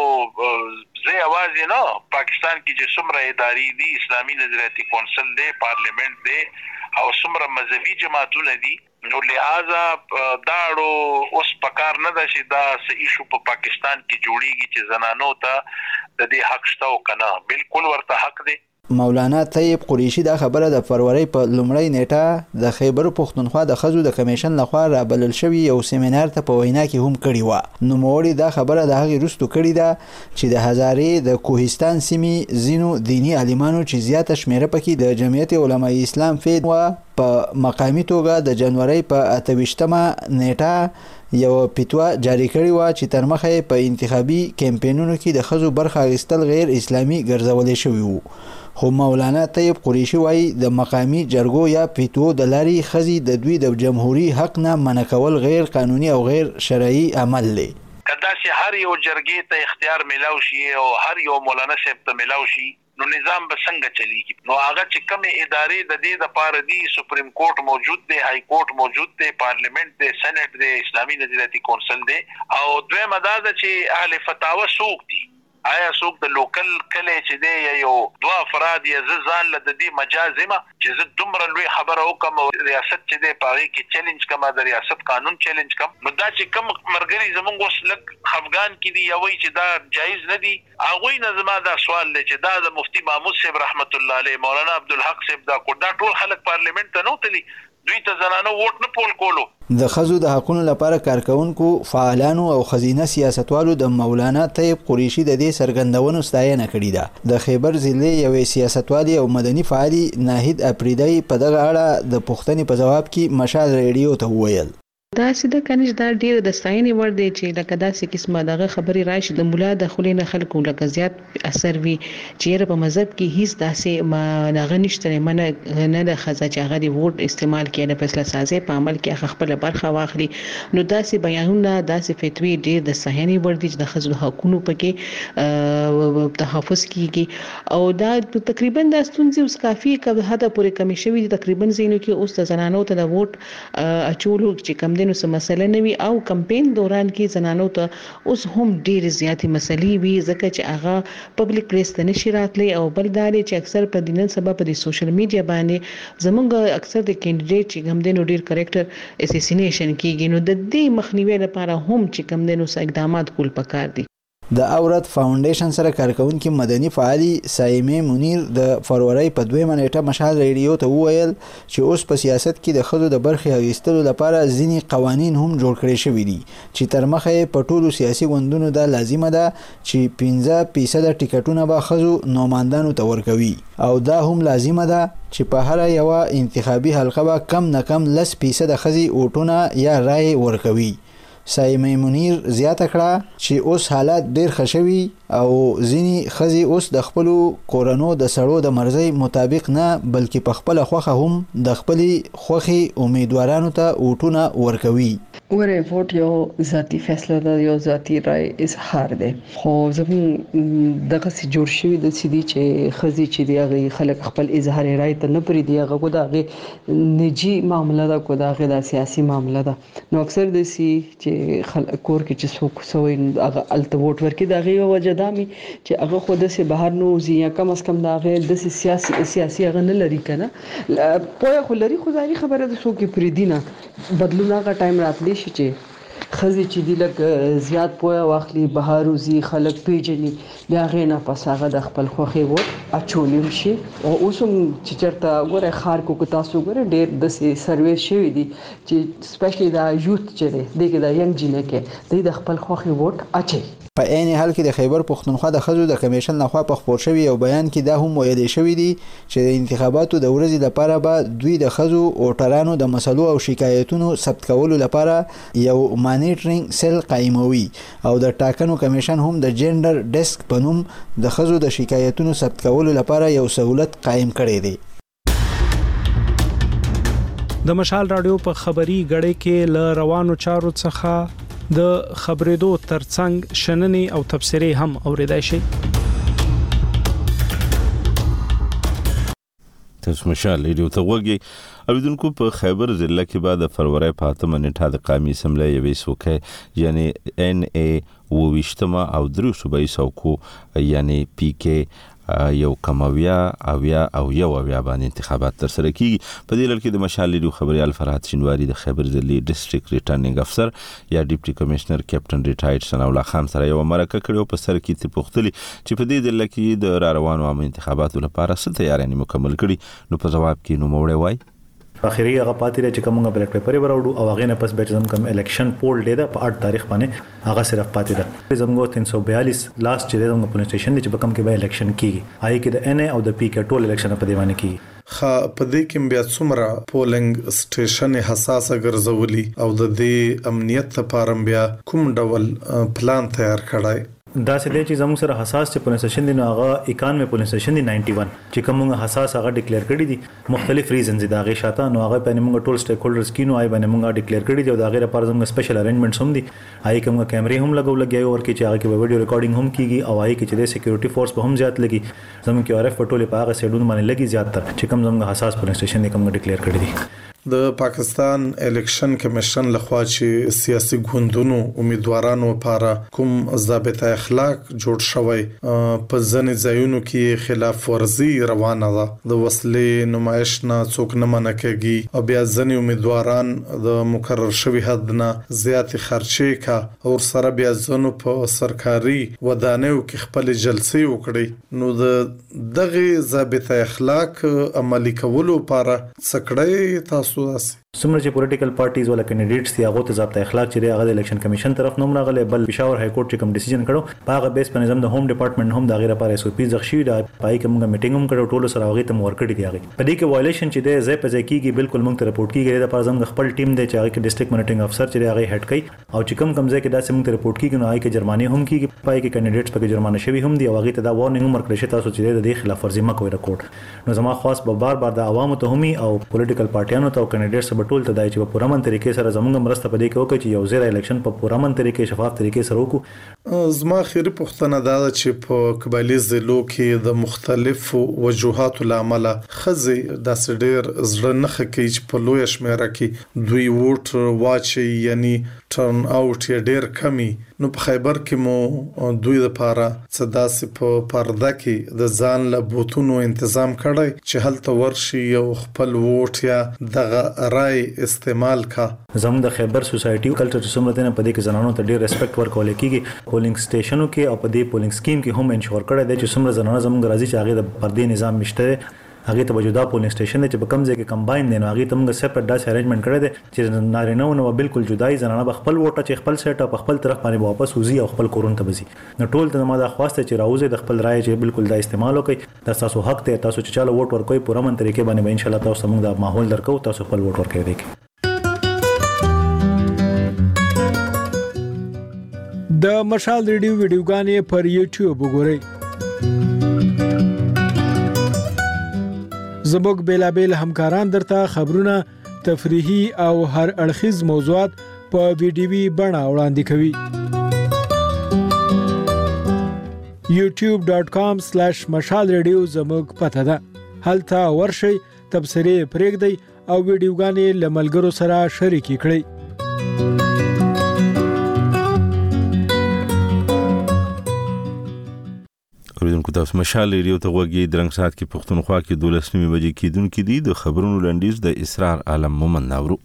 زه یوازې نه، پاکستان کې چې څومره ادارې دي، اسلامي نظریاتي کونسل دی، پارلیمنت دی او څومره مذهبي جماعتونه دي، نو لہذا داړو اوس پکار نه ده چې دا ایشو په پاکستان کې جوړیږي چې زنانو ته د دې حق شته او کنه، بالکل ورته حق دی. مولانا طیب قریشي دا خبره د فروری په لومړۍ نیټه د خیبر پښتونخوا د ښځو د کمیشن لخوا رابلل شوی یو سیمینار ته په وینا کې هم کړې وه. نوموړي دا خبره د هغې وروسته کړې ده چې د هزارې د کوهستان سیمې ځینو دیني عالمانو چې زیاته شمېره پکې د جمعیت علماء اسلام فید وه په مقامي توګه د جنوري په 28مه نیټه یو فتوا جاری کړې وه چې تر مخه په انتخابي کمپینونو کې د ښځو برخه اخیستل غیر اسلامي ګرځولی شوي وو. خو مولانا طیب قریشي وایي د مقامي جرګو یا فتوو د لارې ښځې د دوی د جمهوري حق نه منع کول غیر قانوني او غیر شرعي عمل دی. که داسې هر یو جرګې ته اختیار میلاو شي او هر یو مولانا صاحب ته میلاو شي نو نظام به څنګه چلیږي؟ نو هغه چې کومې ادارې د دې دپاره دي، سپریم کورټ موجود دی، های کورټ موجود دی، پارلیمنت دی، سېنات دی، اسلامي نظریاتي کونسل دی، او دویمه دا ده چې اهل فتاوه څوک دي؟ آیا څوک د لوکل کلی چې دی یا یو دوه افراد یا زه ځان له د دې مجاز یم چې زه دومره لوی خبره وکړم او ریاست چې دی په هغې کې چیلنج کړم، د ریاست قانون چیلنج کړم، نو دا چې کوم ملګري زموږ اوس لږ خفګان کې دي یا وایي چې دا جایز نه دي، هغوی نه زما دا سوال دی چې دا د مفتي محمود صاحب رحمت الله علیه، مولانا عبدالحق صاحب دا ټول خلک پارلیمنت ته نه وتلي، دوی ته زنانه ووټ نه پول کولو. د ښځو د حقونو لپاره کارکونکو فعالانو او ښځینه سیاستوالو د مولانا طیب قریشي د دې څرګندونو ستاینه کړې ده. د خیبر ضلع یوې سیاستوالې او مدني فعالي ناهید اپریدی په دغه اړه د پوښتنې په ځواب کې مشال ریډیو ته وویل دا سیده کنيش دا ډیر د ستاینې ور دی چې لکه داسې قسمه دغه خبرې راشي د مولا د خلینو خلکو لکه زیات اثر وي چې په مذهب کې هیڅ داسې ما نغه نشته نه د خزه چې هغه دی ووټ استعمال کړي د فیصله سازي په عمل کې خپل برخه واخلي، نو داسې بیانونه داسې فتوی ډیر د ستاینې ور دي چې د خزو حقوقو پکې تحفظ کیږي او دا تقریبا د ستونزې اوس کافي کله حد پورې کمی شوی دي. تقریبا زینو کې اوس د زنانو ته د ووټ اچولو چې کم نو څه مسله نه وي او کمپین دوران کې زنانو ته اوس هم ډېر زیاتې مسلې وي ځکه چې هغه پبلک پلیس ته نشي راتلی او بل دا دی چې اکثر په دینن سبب په سوشل میډیا باندې زمونږ اکثر د کینډیډیټ چې کم دینو ډېر کریکټر اساسینیشن کیږي، نو د دې مخنیوي لپاره هم چې کم دینو اقدامات کول پکار دي. د اورت فاونډیشن سره کارکونکي مدني فعالي سایمه منیر د فروری په 2 نیټه مشال ریډیو ته وویل چې اوس په سیاست کې د ښځو د برخې اخیستلو لپاره ځینې قوانین هم جوړ کړي شوي دي چې تر مخه په ټولو سیاسي ګوندونو دا لازمه ده چې 15% ټیکټونه به ښځو نوماندانو ته ورکوي او دا هم لازمه ده چې په هر یو انتخابي حلقه به کم نه کم 10% ښځې ووټونه یا رای ورکوي. سایمه منیر زیاته کړه چې اوس حالات ډیر ښه شوي او ځینې ښځې اوس د خپلو کورنو د سړو د مرضۍ مطابق نه بلکې په خپله خوښه هم د خپلې خوښې امیدوارانو ته ووټونه ورکوي. وره ووټ یو ذاتی فیصله ده، یو ذاتی رای اظهار ده، خو زموږ دغه سي جوړ شوی د سيدي چې خزي چې دی هغه خلک خپل اظهار رای ته نه پرې دی، هغه کو دغه نجی معاملې ده، کو دغه د سیاسي معاملې ده. نو اکثر د سي چې خلک کور کې چې څوک سوې هغه الته ووټ ورکړي دغه وجه دامي چې هغه خو د سي بهر نو زی یا کم از کم دغه د سیاسي هغه نه لري کنه پوهه خو لري، خو ځای خبره ده څوک پرې دینه بدلون هغه ټایم راتلی شي چې خزي چې دی لکه زیات پوهه واخلي بهر وزي خلک پیژني بیا غې نه پس هغه د خپل خوخي ووټ اچولم شي او اوسم چې چرته ګوره خار کو تاسو ګوره ډېر د سرویس شوی دي چې سپیشلی دا یوث چې دی دغه د ینګ جنکه د خپل خوخي ووټ اچي. په عین حال کې د خیبر پښتونخوا د خزو د کمیشن لخوا په خبر شوی یو بیان کې دا هم ویل شوی دی چې د انتخاباتو د ورځې لپاره به دوی د خزو او ټرانو د مسلو او شکایتونو ثبت کولو لپاره یو مانیټرینګ سیل قائموي او د ټاکنو کمیشن هم د جندر ډیسک په نوم د خزو د شکایتونو ثبت کولو لپاره یو سہولت قائم کړی دی. د مشال رادیو په خبري غړې کې ل روانو چارو څخه د خبرېدو ترڅنګ شننې او تبصرې هم اوریدای شي. تاسو مشال ریډیو ته وګورئ. اوریدونکو په خیبر ضلع کې بعد فروری په 8 نیټه د قومي اسمبلی یوې سوکه یعنی NA وویشتمه او درو صوبایي سوکو یعنی PK یو کمویا او یو باندې انتخابات تر سره کیږي. په دې لړ کې د مشال ریډیو خبريال فرحت شینواری د خیبر ضلع ډیسټریکټ ریټرنینګ افسر یا ډیپټي کمشنر کیپټن ریټایرډ ثناء الله خان سره یو مرکه کړې په سر کې ته پوښتلې چې په دې ضلع کې د روانو عام انتخاباتو لپاره څه تیاري مکمل کړي. نو په جواب کې نو موړې وای اخیری هغه پاتې چې کومه بیلټ پیپر وراوړو او هغه نه پس به زم کوم الیکشن پول دی دا په 8 تاریخ باندې هغه صرف پاتې ده. زموږ 342 لاست چې زموږ پولیس سټیشن دی چې په کوم کې به الیکشن کیږي آی کې د NA او د PK ټول الیکشن په دی باندې کیږي. خا په دې کې بیا څومره پولینګ سټیشن حساسه ګرځولي او د دې امنیت لپاره بیا کوم ډول پلان تیار کړای؟ دا سده چې زموږ سره حساس چې پولیس سټیشن دی نو هغه 91 پولیس سټیشن دی 91 چې کومه حساس هغه ډیکلیئر کړی دي مختلف ریزنز دا غي شاته نو هغه په موږ ټول سټیک هولډرز کینو آی باندې موږ ډیکلیئر کړی دی او دا غیر لپاره زموږ سپیشل ارینجمنټس هم دي آی کومه کیمرې هم لګي او ورکه چې هغه کې ویډیو ریکارډینګ هم کیږي او آی کې چې د سکیورټي فورس به هم زیات لګي زموږ کې RF پټولې په هغه سیډون باندې لګي زیات تر چې کوم زموږ حساس پولیس سټیشن دی کوم ډیکلیئر کړی دي. د پاکستان الیکشن کمیشن لخوا چې سیاسي ګوندونو امیدوارانو لپاره کوم ضابطه اخلاق جوړ شوی په ځنې ځایونو کې خلاف ورزي روانه ده د وسلې نمایش نه څوک نه منکهږي او بیا ځنې امیدواران د مقرر شوی حد نه زیات خرچې کا او سره بیا ځنو په سرکاري ودانیو کې خپل جلسې وکړي نو دغه ضابطه اخلاق عملي کولو لپاره څکړې تاسو څومره چې پولیټیکل پارټیز ولا کینډیډیټس دی هغه ته ضابطه اخلاق چې هغه د الیکشن کمیشن طرف نوم راغله بل پېښور های کورټ چې کوم ډیسیژن کړو هغه بیس په نظام د هوم ډپارټمنټ هم د غیر لپاره SOP ځخشي دا پای کومه میټینګ هم کړو ټول سره هغه ته ورکړی دی هغه په دې کې وایلیشن چې دی زې په ځای کېږي بالکل موږ ته رپورټ کیږي د لپاره زموږ خپل ټیم دی چې هغه کې ډیسټریکټ مانیټرینګ افسر چې هغه هډ کوي او چې کوم ځای کې داسې موږ ته رپورټ کیږي نو هغه کې جرمانه هم کیږي پای کې کینډیډیټس په جرمانه شوی هم دی او هغه ته دا وارنینګ هم ورکړی شي تاسو چې د دې خلاف ورزي مکوئ رکورډ نو زما خاص به بار د عوامو ته همي او پولیټیکل پارټیانو ته او کینډیډیټس په ټول ته دای چې په پوره من طریقې سره زموږ مرسته پدې کې وکړي چې یو ځای الیکشن په پوره من طریقې شفاف طریقې سره وکړو. زما خیری پوښتنه دا ده چې په قبایلی ضلعو کې د مختلفو وجوهاتو لامل خزي د سډیر زړه نه کوي چې په لوی شمیره کې دوی ووټ واچي یعنی ټرن اوټ یې ډیر کمی نو په خیبر کې مو دوی لپاره صداسې په پرده کې د ځان له بوتونو تنظیم کړی چې هلته ورشي یو خپل ووټ یا دغه رای استعمال کا. زموږ د خیبر سوسایټي کلچر سمرته نه پدې کې زنانو ته ډیر ریسپیکټ ورکول کېږي پولینګ سټیشنو کې او پدې پولینګ سکیم کې هم انشور کړی دی چې څومره زنانه زموږ راځي چې هغه د پردې نظام مشته هغه ته وجودا پولینګ سټیشن چې په کم ځای کې کمباین دي نو هغه ته موږ سپریټ داسې ارینجمنټ کړی دی چې نارینه نو بالکل جدای زنانه خپل ووټ چې خپل سیټ په خپل طرف باندې واپس وزي او خپل کورون ته بزي نو ټول ته ما دا خواسته چې راوځي د خپل رائے چې بالکل دا استعمال وکړي دا تاسو حق ته تاسو چې چاله ووټ ورکوي پوره من طریقې باندې ان شاء الله تاسو موږ دا ماحول درکو تاسو خپل ووټ ورکړئ دی. د مشال ریډیو ویډیوګانې پر یوټیوب وګورئ. زموږ بیلابل همکاران درته خبرونه تفریحي او هر اړخیز موضوعات په ویډیوي بڼه وړاندې کوي. youtube.com/مشال ریډیو زموږ پته ده. هلته ورشئ تبصرې پرېږدئ او ویډیوګانې له ملګرو سره شریکې کړئ. اوریدونکو تاسو مشال ریډیو ته وګورئ. درنګ سات کې پښتونخوا کې 12 بجې کېدونکې دي د خبرونو لنډیز د اسرار عالم مومن ناورو.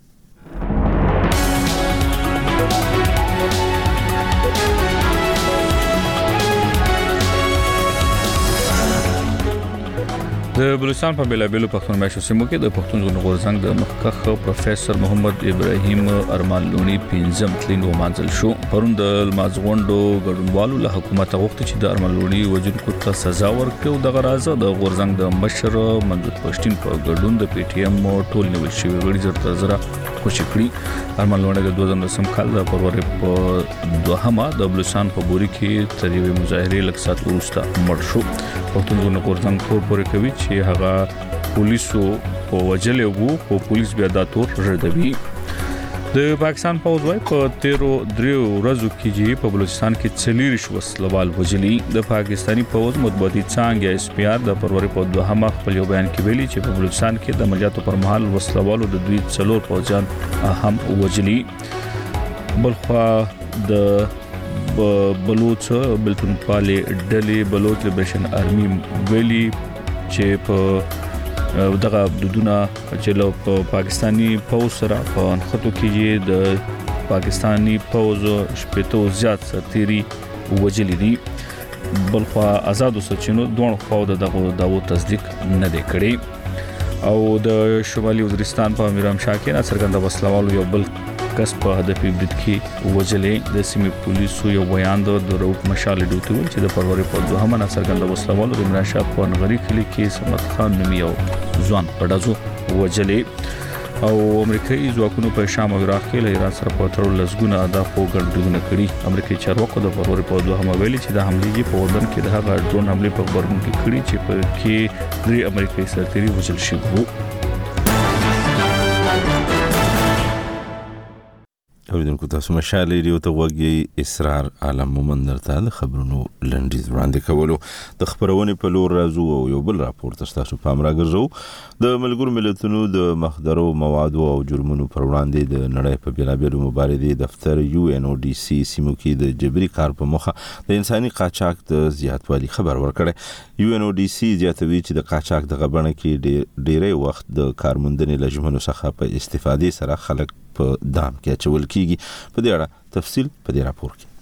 د بلوچستان په بیلابیلو پښتون میشو سیمو کې د پښتون ژغورنې غورځنګ د مخکښ پروفیسور محمد ابراهیم ارمان لونی پنځم تلین ومانځل شو. پرون د مازغونډو ګډونوالو له حکومت غوښتي چې د ارمان لونی وژونکو ته سزا ورکړي او د غرازه د غورځنګ د مشر منظور پښتين په ګډون د پی ټی ایم ټول نیول شوی غړي زر زره خوشی کړی. ارمان لونی د 2019 کال د فروری په دوهمه د بلوچستان په بوري کې تریوي مظاهره لکسات ورسته مړ شو. پښتون ژغورنې غورځنګ تور پورې کوي چې هغه پولیسو په وجلې وو او پولیس بیا دا تور ردوي. د پاکستان پوځ وايي په 13 ورځو کې چې په بلوچستان کې 40 وسلوال وجلي. د پاکستاني پوځ مطبوعاتي څانګه اس پی آر د فروری په دوهمه خپل یو بیان کې ویلي چې په بلوچستان کې د عملیاتو پر مهال وسلوالو د دوی 4 پوځیان هم وجلي. بلخوا د بلوچ بلتونپالي ډلې بلوچ لیبریشن آرمي ویلي چې په دغه دودونه چې له پاکستانی پوځ سره په انخطو کې د پاکستانی پوځ شپېتو زیات سرتيري وجلي دي. بلخوا آزادو سرچینو دوه خو دغه داو تصدیق نه دی کړی او د شمالي وزیرستان په میرام شاه کې څرګنده وسلوالو یو بل کس په هدف برید کې وجلې. د سیمې پولیسو یو بیان د روټ مشال ډوټي ول چې د فروری په دوهمه څرګنده وسلوالو د میرام شاه په نغري کلی کې سمت خان نومي یو ځوان پړدازو وجلې او امریکایي ځواکونو په شام او عراق کې له ایران سره په تړلو لسګونه اهداف ګډوډونه کړي. امریکایي چارواکو د فروری په دوهمه ویلي چې د حملې په وردن کې د هغه ډرون حمله په خبرونه کې کړي چې په کې 3 امریکایي سرتيري وژل شوي وو. اوریدونکو تاسو مشال ریډیو ته وګورئ. اسرار عالم مومن درته د خبرونو لنډیز وړاندې کولو د خبرونې په لور راځو او یو بل راپور تاسو پام راګرځو. د ملګرو ملتونو د مخدرو موادو او جرمونو پر وړاندې د نړۍ په بیلابیلو مبارزې دفتر UNODC سیمو کې د جبري کار په مخه د انساني قاچاق د زیاتوالي خبر ورکړی. UNODC زیاتوي چې د قاچاق د غبنه کې ډېری وخت د کارموندنې لجمنو څخه په استفادې سره خلک په دام کې اچول کیږي. په دې اړه تفصیل په دې راپور کې.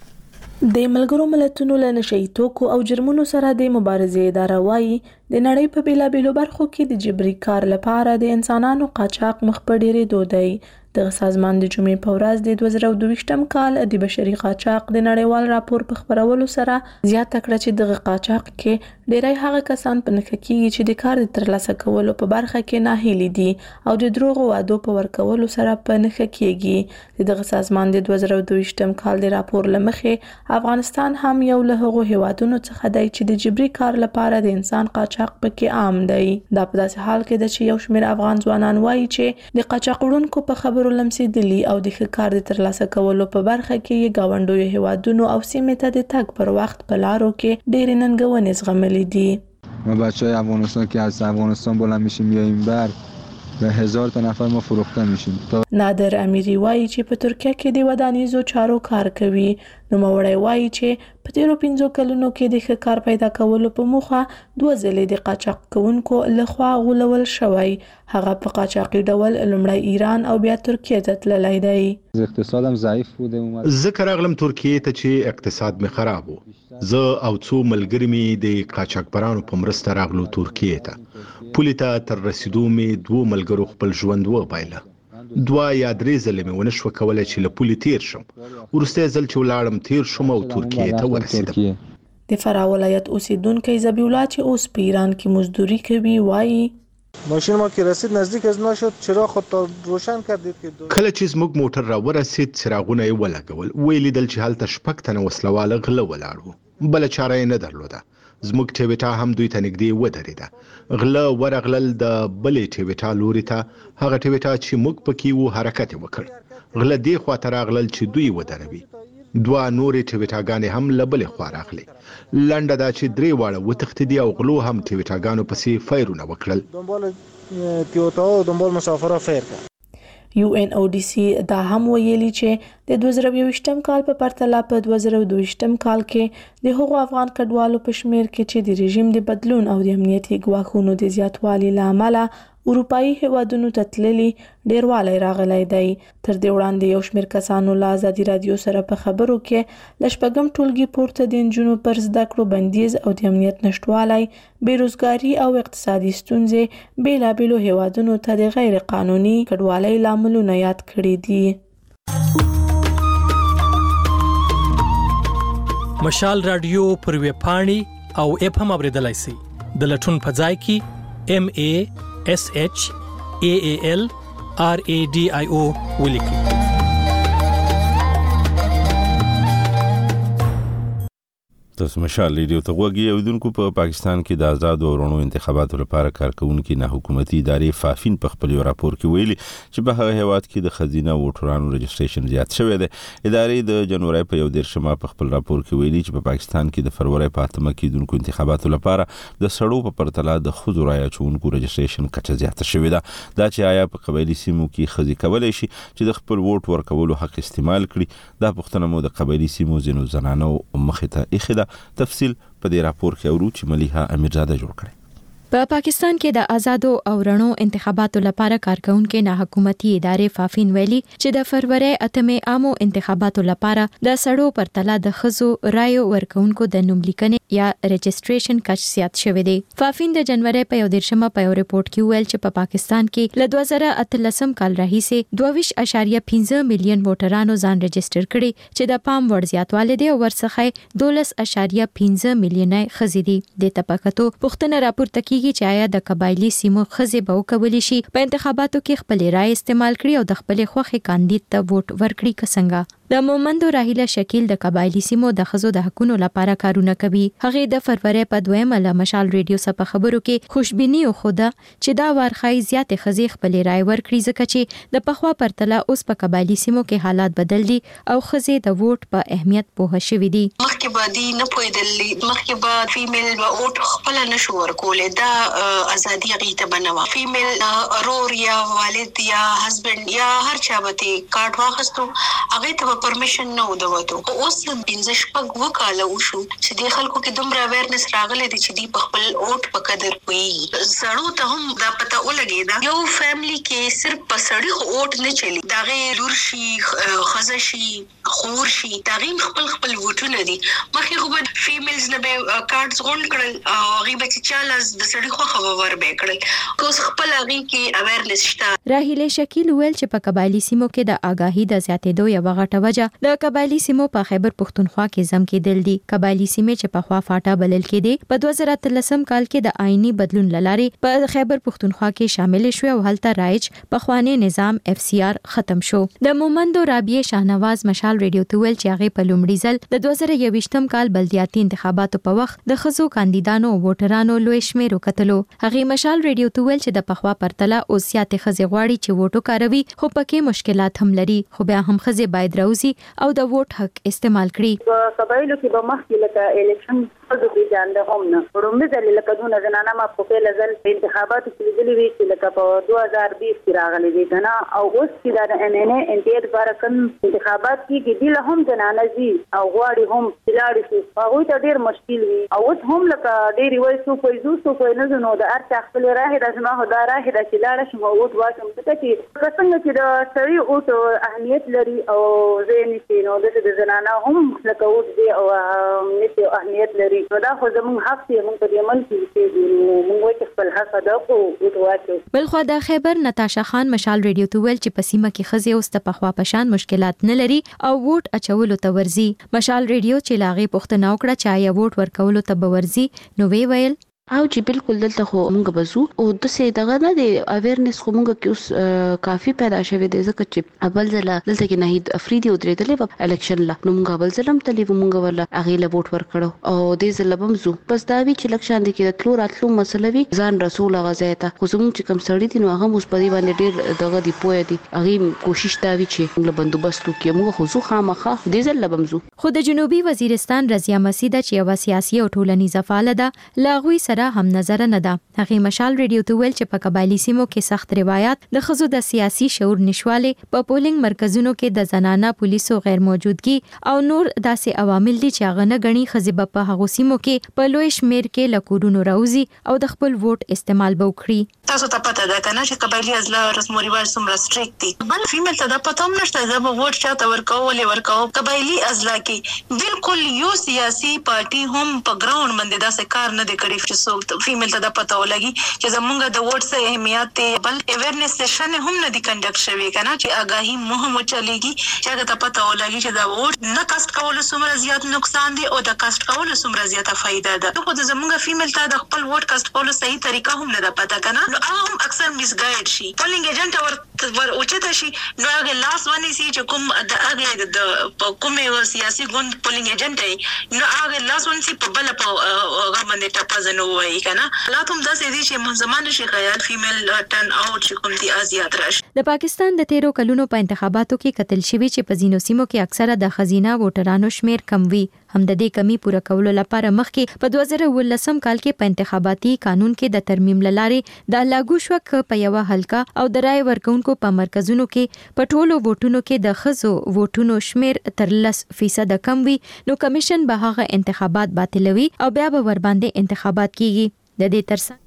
د ملګرو ملتونو له نشئی توکو او جرمونو سره د مبارزې اداره وايي د نړۍ په بیلابیلو برخو کې د جبري کار لپاره د انسانانو قاچاق مخ په ډیرېدو دی. د سازمان د جمعې په ورځ د 2022م کال د بشري قاچاق د نړیوال راپور په خبرولو سره زیاته کړه چې د قاچاق کې ډیری هغه کسان په نخښه کېږي چې د کار د ترلاسه کولو په برخه کې ناهیلي دي او د دروغو وعدو په ورکولو سره په نخښه کېږي. د سازمان د 2022م کال د راپور لمخې افغانستان هم یو له هغو هیوادونو څخه دی چې د جبري کار لپاره د انسان قاچاق پکې عام دی. دا په داسې حال کې ده چې یو شمېر افغان ځوانان وایي چې د قاچاق وړونکو په خبرو لمسېدلي او د ښه کار د ترلاسه کولو په برخه کې یې ګاونډیو هیوادونو او سیمې ته د تګ پر وخت په لارو کې ډېرې ننګونې زغملې دي. ما بچهای افغانستان که از افغانستان بلند میشیم بیاییم بر به 1000 تا نفر ما فروخته میشیم. نادر امیری وایي چې په ترکیه کې د ودانیزو چارو کار کوي. نوموړی وایي چې په تیرو 5 کلونو کې د ښه کار پیدا کولو په موخه 2 ځلې د قاچاق کوونکو لخوا غولول شوی. هغه په قاچاقي ډول لومړی ایران او بیا ترکیه ته تللی دی. اقتصادم ضعیف بوده اومد. زه راغلم ترکیه ته چې اقتصاد می خراب وو. زه او څو ملګری می د قاچاقبرانو په مرسته راغلو ترکیه ته. پولې ته تر رسیدو می 2 ملګرو خپل ژوند وبایله. 2 یا 3 ځله مې ونه شو کولای چې له پولې تیر شم. وروسته ځل چې ولاړم تیر شم او ترکیه ته ورسېدم. د فراه ولایت اوسیدونکو ذبیح الله چې اوس په ایران کې مزدوري کوي وایي ماشین ما که رسید نزدیک از ما شد چراغ خود روشن کردید که کله چې زموږ موټر را ورسید څراغونه یې ولګول. ویل دل چې هلته 6 تنه وسلواله غله ولاړو. بل چاره یې نه درلوده. زموږ ټیوټا هم دوی ته نږدې ودرېده. غله ورغلل د بلې ټیوټا لوري ته. هغه ټیوټا چې موږ پکې وو حرکت وکړ. غله دې خوا ته راغلل چې دوی ودروي. 2 نورې ټیوټاګانې هم له بلې خوا راغلې. لنډه دا چې 3 واړه وتښتېدي او غلو هم ټیوټاګانو پسې فایرونه وکړل. دنبال ټیوټا او دنبال مسافرها فیر کړ. UNODC دا هم ویلي چې د 2022م کال په پرتله په 2022م کال کې د هغو افغان کډوالو په شمیر کې چې د رژیم د بدلون او د امنیتي ګواښونو د زیاتوالي له امله اروپאי هیوادونو ته تللي ډیروالی راغلی دی. تر دې وړاندې یو شمېر کسانو له ازادي رادیو سره په خبرو کې له شپږم ټولګي پورته د نجونو پر زده کړو بندیز او د امنیت نشټوالی، بیروزګاري او اقتصادي ستونزې بیلابیلو هیوادونو ته د غیر قانوني کډوالۍ لاملونه یاد کړي دي. مشال رادیو پر ویب پاڼې او اپ هم اوریدلای شئ. د لټون په ځای کې MASHAALRADIO ولیکئ. تاسو مشال ریډیو ته غوږی اوریدونکو. په پاکستان کې د آزاد او رڼو انتخاباتو لپاره کارکونکو نه حکومتي ادارې فافین په خپل راپور کې ویلي چې په هغه هیواد کې د خزینه ووټرانو رجسټریشن زیات شوی دی. ادارې د جنوري په 1 په خپل راپور کې ویلي چې په پاکستان کې د فروری په 8 کېدونکو انتخاباتو لپاره د سړو په پرتله د خزو رایه چونکو رجسټریشن کچه زیاته شوې ده. دا چې آیا په قبایلی سیمو کې خزي کولای شي چې د خپل ووټ ورکولو حق استعمال کړي، دا پوښتنه مو د قبایلی سیمو زینو زنانو مخې ته ایښې ده. تفصیل په دې راپور کې اورو چې ملیحه امیرزاده جوړ کړي. په پاکستان کې د آزادو او رڼو انتخاباتو لپاره کارکونکو نه حکومتي ادارې فافین ویلي چې د فروری 8 عامو انتخاباتو لپاره د سړو پرتله د خزو رایو ورکونکو د نوملیکنې یا رجسټریشن کچ زیات شوی دی. فافین د جنوري په 1 په یو ریپورت کې ویل چې په پاکستان کې له 2013 کال راهیسې 22.15 میلیون ووټرانو ځان رجسټر کړي چې د پام وړ زیاتوالی دی او ورڅخه 12.15 میلیون خزي دي. د تپکتو پښتنه راپورته کې چې آیا د قبایلی سیمو خزي به وکولای شي په انتخاباتو کې خپل رائے استعمال کړي او د خپل خوخي کاندید ته ووټ ورکړي څنګه. د مومندو راهیله شکیل د قبایلی سیمو د خزو د حقونو لپاره کارونه کوي. هغه د فروری په 2 له مشال ریډیو سره په خبرو کې خوشبینی او خوده چې دا ورخای زیات خزي خپل رائے ورکړي ځکه چې د پخوا پرتله اوس په قبایلی سیمو کې حالات بدل دي او خزي د ووټ په اهمیت پوه شوي دي. مخکې به دي نه پوهېدل، مخکې به فیمیل به ووټ خپل نشو ورکولې، دا ازادي غي ته بنوا. فیمیل رور یا والد یا هسبند یا هر چا به کارت واخستو هغه ته پرمیشن نه ودوته. اوس 15 وکاله وشو چې د خلکو کې دومره اویرنس راغلی دی چې دی په خپل ووټ په قدر کوي. سړو ته هم دا پته ولګی دا یو فیملی کې صرف په سړی ووټ نه چلی، دا غي لور شي خزشي خور شي، دا غي خپل ووټونه دي. مخکې خو فیمیلز نه به کارتس غون کړل او هغه به چې چاله د سړی خو خبر به کړل. اوس خپل هغه کې اویرنس شته. راهیله شکیل ویل چې په قبایلی سیمو کې د آگاهی د زیاتېدو یو غټه وجه د قبایلی سیمو په خیبر پښتونخوا کې زم کېدل دي. قبایلی سیمې چې په خوا فاټا بلل کېدي په 2013 کال کې د آئینی بدلون لارې په خیبر پښتونخوا کې شامل شو او هلته رایج په خواني نظام FCR ختم شو. د مومندو رابعه شاهنواز مشال ریډیو ته ویل چې هغه په لومړي ځل د 2021 کال بلدیاتي انتخاباتو په وخت د خزو کاندیدانو او ووټرانو لوی شمیر وکتلو. هغه مشال ریډیو ته ویل چې د پخوا پرتله او زیاتې خزي غواړي چې ووټو کاروي، خو پکې مشکلات هم لري. خو بیا هم خزي باید راوځي او د ووټ حق استعمال کړي. په قبایلو کې به مخکې لکه الیکشن خزو کې ځان له هم نه ورومې ځلې لکه دونه زنانه ما په پیل ځل په انتخاباتو کې لیدلې وي چې لکه په 2020 کې راغلي دي کنه او اوس چې د NNA انټیر بارکن انتخابات کې دي له هم زنانه زی او غواړي هم تلاړي شي هغه ته ډیر مشکل وي او اوس هم لکه ډیر وای سو په نه نو د ارته خپل راه د جما هدا راه د چې لاړ شي ووټ واچم چې څنګه چې د سړی اوټ اهمیت لري او زینې چې نو د زنانه هم لکه ووټ دی او نشي اهمیت لري. دا خو زموږ حق دی، موږ په دې ملک کې موږ خپل حق ادا کوو. بلخو د خیبر نتاشا خان مشال ریډیو ته ویل چې په سیمه کې خزي اوس ته پخوا پشان مشکلات نه لري او ووټ اچولو ته ورزي. مشال ریډیو چې لاغي پښتنه وکړه چې آیا ووټ ورکولو ته به ورزي نو ویل او چې بالکل دلته خو موږ بزو او د سه دغه نه دی اویرنس خو موږ کې اوس کافي پیدا شوه د ځکه چې اول ځله دلته کې نهید افریدي ودرېدلې په الیکشن لا نو موږ اول ځلم تلې موږ ولا اغه له ووټ ورکړو او د ځله بمزو بس دا وی چې الیکشن د کې تلو راتلو مسله وی ځان رسول غزایته خو زموږ چې کم سړی دي نو هغه اوس په دې باندې ډیر دغه دی پوهه دي هغه کوشش دا وی چې موږ بندوبست وکړو موږ خو خامخا د ځله بمزو. خو د جنوبي وزیرستان رضیا مسیده چې یو سیاسي او ټولنیزه فعال ده لاغوي سره سره هم نظر نه ده. هغه مشال ریډیو ته ویل چې په قبایلی سیمو کې سخت روایت د خزو د سیاسي شعور نشواله په پولینګ مرکزونو کې د زنانه پولیسو غیر موجودګي او نور داسې عوامل دي چې هغه نه غني خزبه په هغه سیمو کې په لوی شمیر کې لکورونو راوزي او د خپل ووټ استعمال وکړي. تاسو ته پته ده کنه چې قبایلی ازلا رسم او رواج څومره سټریکټ دي. بل فیمیل ته دا پته هم نشته چې به ووټ چاته ورکاو. قبایلی ازلا کې بالکل یو سیاسي پارټي هم په ګراوند باندې داسې کار نه دی کړی چې څوک فیمیل ته دا پته ولګي چې زمونږ د ووټ څه اهمیت دی. بل اویرنس سیشن هم نه دی کنډکټ شوی کنه چې آگاهی مهم چلےږي چې هغه ته پته ولګي چې دا ووټ نه کاست کول څومره زیات نقصان دی او د کاست کول څومره زیاته فائدہ ده. خو د زمونږ فیمیل ته د خپل ووټ کاست کول صحیح طریقه هم نه ده پته کنه. هم اکثر میس ګایډ شي پولینګ ایجنټ ور اوچته شي نو هغه لاس ونی سي چې کوم د هغه د کومه سیاسي ګوند پولینګ ایجنټ نو هغه لاس ونی سي په بل په هغه باندې ټاپازنه وای کنه. لا ته هم دا سې دي چې زمانه شي خیال فیمیل ټرن اوټ چې کوم دي ازیات راشي. د پاکستان د 13 کلونو په انتخاباتو کې قتل شوی چې په ځینو سیمو کې اکثره د خزینه ووټرانو شمیر کم وي. هم د دې کمی پوره کولو لپاره مخکې په 2019 کال کې په انتخاباتي قانون کې د ترمیم لارې د لاګو شو په یو حلقه او د رای ورکونکو په مرکزونو کې په ټولو ووټونو کې د خزو ووټونو شمیر تر 10% کم وي نو کمیشن به هغه انتخابات باطلوي او بیا به ور باندې انتخابات کیږي. د دې ترڅنګ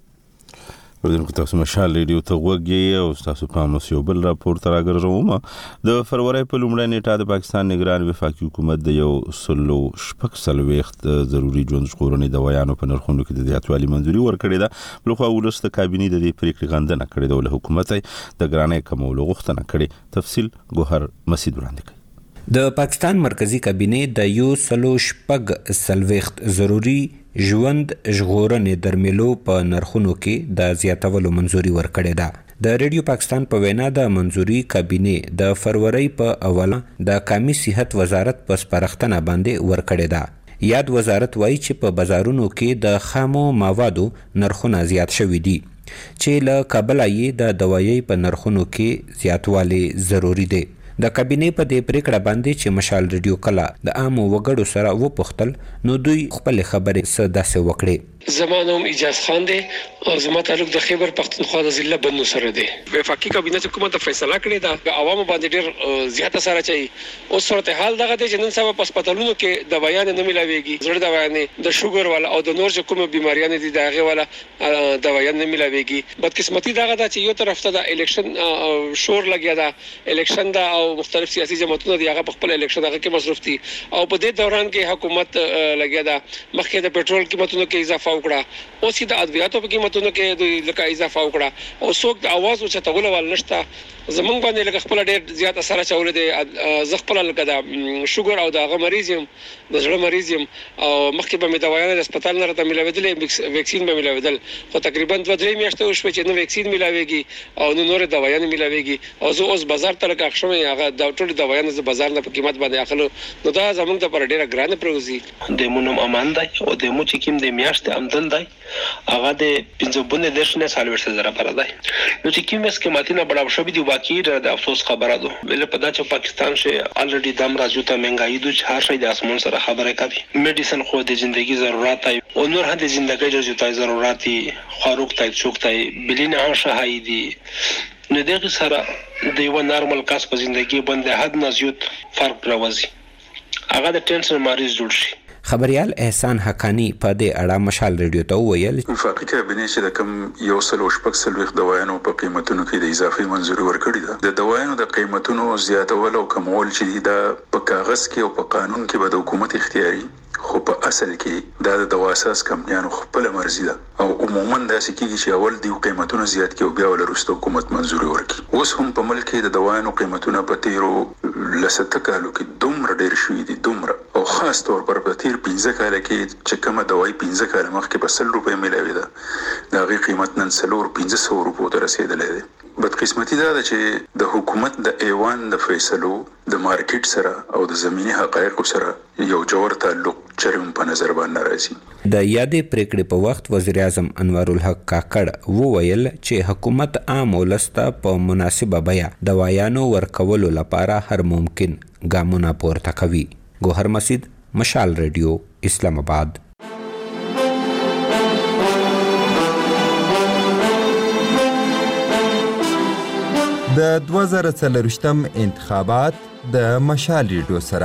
ورته تاسو مشال ریډیو ته وګورئ او تاسو په مسیو بل راپورټ راګرځوم. د فروری په لومړۍ نیټه د پاکستان نگران وفاقي حکومت د یو سلو شپږ سلويخت ضروري ژوند ژغورنې دوايانو په نرخونو کې د زیاتوالي منځوري ورکړې ده. بلخو ولست کابینې د دې پریکړې غندنه کړې ده او له حکومت د ګرانۍ کمولو غوښتنه کړې. تفصیل ګوهر مسید وړاندې کوي. د پاکستان مرکزی کابینې د یو سلو شپږ سلويخت ضروري ژوند ژغورنې درملو په نرخونو کې د زیاتولو منځوري ورکړې ده. د ریډیو پاکستان په وینا د منځوري کابینې د فروری په اوله د قومي صحت وزارت په سپارښتنه باندې ورکړې ده. یاد وزارت وایي چې په بازارونو کې د خامو موادو نرخونه زیات شوي دي چې له کابل یې د دوايي په نرخونو کې زیاتوالی ضروری دی. د کابینې په دې پریکړه باندې چې مشال ریډیو کلا د عامو وګړو سره وپوښتل نو دوی خپل خبرې څه داسې وکړې. زمانوم اجاز خان دی او زما تعلق د خیبر پختونخوا د ضلع بنو سره دی. وفاقي کابینه حکومت فیصله کړې ده عوامو باندې ډېر زیاته سره چي اوس صورتحال دغه دی چې نن سبا په هسپتالونو کې دوايان نه ملاويږي. زړه دوايان د شوګر والا او د نور چې کوم بیماریاں دي دغه والا دوايان نه ملاويږي. بدقسمتي دغه ده چې یو طرف ته د الیکشن شور لګیا ده الیکشن دا او مختلف سیاسي جماعتونه دي هغه په خپل الیکشن هغه کې مصروف دي او په دې دوران کې حکومت لګیا ده مخکې د پېټرول قیمتونو کې اضافه وکړه او سیده ادویاتو په قیمتونو کې د لکه اضافه وکړه او څوک د आवाज او چتغول ول نشته. زمونږ باندې لکه خپل ډېر زیات اثر چول دي. زغپل لکه د شوګر او د مریض يم د زړه مریض يم او مخکې به مې دوايان د هسپتال نه راته ملاویدل ویکسین به ملاویدل خو تقریبا 2-3 میاشتې وشوي چې نو ویکسین ملاويږي او نور دوايان ملاويږي او زه اوس بازار ته لکه خښم هغه د ټول دوايان د بازار نه په قیمت باندې اخلو نو دا زمونږ ته پر ډېر ګرانه پروزي. د مونږ امان دی او د مو چې کوم د میاشتې آمدن دی هغه د 15 سال ورسره زره پر دی نو چې کوم اس کې ماتینه بڑا شوی دی واقعي د افسوس خبره ده. ول په دا چې پاکستان شه الریډي دم راځو ته مهنګایي د هر شي د اسمون سره خبره کوي. میډیسن خو د ژوندۍ ضرورت دی او نور هم د ژوندۍ د ضرورت دي خاروق ته چوکتای بلینه هم شهایدي نه دغه سره د یو نارمل کس په ژوندۍ باندې حد نه زیات فرق راوځي. هغه د ټینشن مریض جوړ شي. خبريال احسان حقانی په دې اړه مشال ریډیو ته ویل وفاقي کابینې چې د کم یو سل او شپږ سلويخ دوايانو په قیمتونو کې د اضافي منځوري ورکړي ده. د دوايانو د قیمتونو زیاتول او کمول چې دا په کاغذ کې او په قانون کې به د حکومت اختیاري خو په اصل کې دا د دوا اساس کمپنیانو خپل مرزي ده او عموما دا سکیږي چې اول دی قیمتونه زیات کې او بیا ولرسته حکومت منځوري ورکړي. اوس هم په ملک کې د دوايانو قیمتونه په تیرو لسته کالو کې دومره ډېر شوي دي دومره او خاص طور پر په تیر 15 کال کې چې کومه دوايي 15 کال مخکې په 100 روپۍ ملاوي ده دا غي قیمت نن 1500 روپو ته رسیدلې ده. بدقسمتي دا ده چې د حکومت د ایوان د فیصلو د مارکیټ سره او د زمینی حقایق سره یو جوړ تعلق چرم په نظر باندې راځي. د یادې پریکړې په وخت وزیر اعظم انور الحق کاکړ وویل چې حکومت عام ولسته په مناسبه بیه دوايانو ورکولو لپاره هر ممکن ګامونه پورته کوي. ګوهر مسید مشال ریډیو اسلام آباد. د 2024م انتخابات د مشال ریډیو سره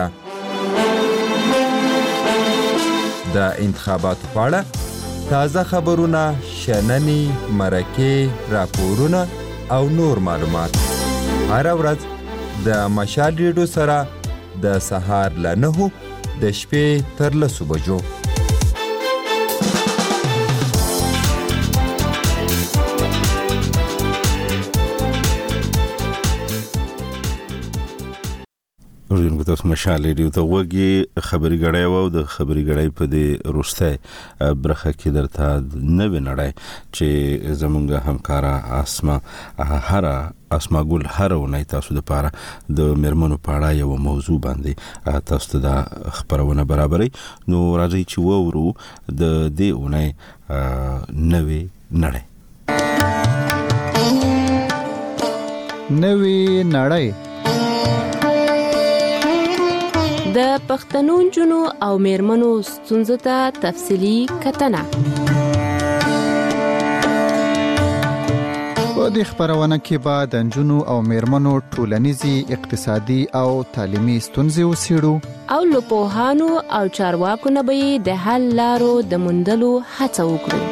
د انتخاباتو په اړه تازه خبرونه، شننې، مرکې، راپورونه او نور معلومات هر ورځ د مشال ریډیو سره د سهار له 9 د شپې تر 10 بجو. ورته تاسو مشال ریډیو ته وګورئ. خبري غړای وو د خبري غړای په دې روسته برخه کې درته نوې نړۍ چې زمونږ همکارا اسما ګل هرونه تاسو د پاره د مرمنو پاړه یو موضوع باندې تاسو ته د خبرونه برابرې. نو راځي چې وورو د دې اونۍ نوې نړۍ د پښتنو جنو او میرمنو ستونزو ته تفصیلی کتنه. په دې خبرونه کې به د جنو او میرمنو ټولنیزي، اقتصادي او تعلیمي ستونزې وڅېړو او له پوهانو او چارواکو نه به د حل لارو د موندلو هڅه وکړو.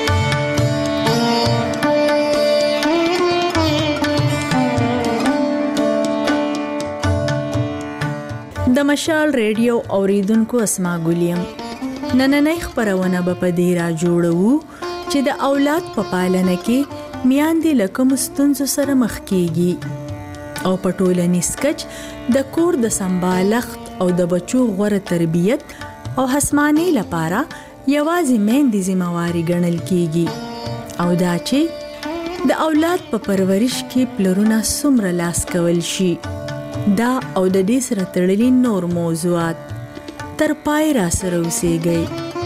د مشال ریډیو اوریدونکو اسما ګولیم نننۍ خبرونه به په دې را جوړو چې د اولاد په پالنه کې میاندې له کوم ستونزو سره مخ کیږي او په ټولنیز کچ د کور د سمبالښت او د بچو غوره تربیت او هسمانی لپاره یوازې میندې ذمہواری ګڼل کیږي او دا چې د اولاد په پرورش کې پلرونه څومره لاس کول شي. دا او د دې سره تړلي نور موضوعات تر پای را سره اوسېږئ.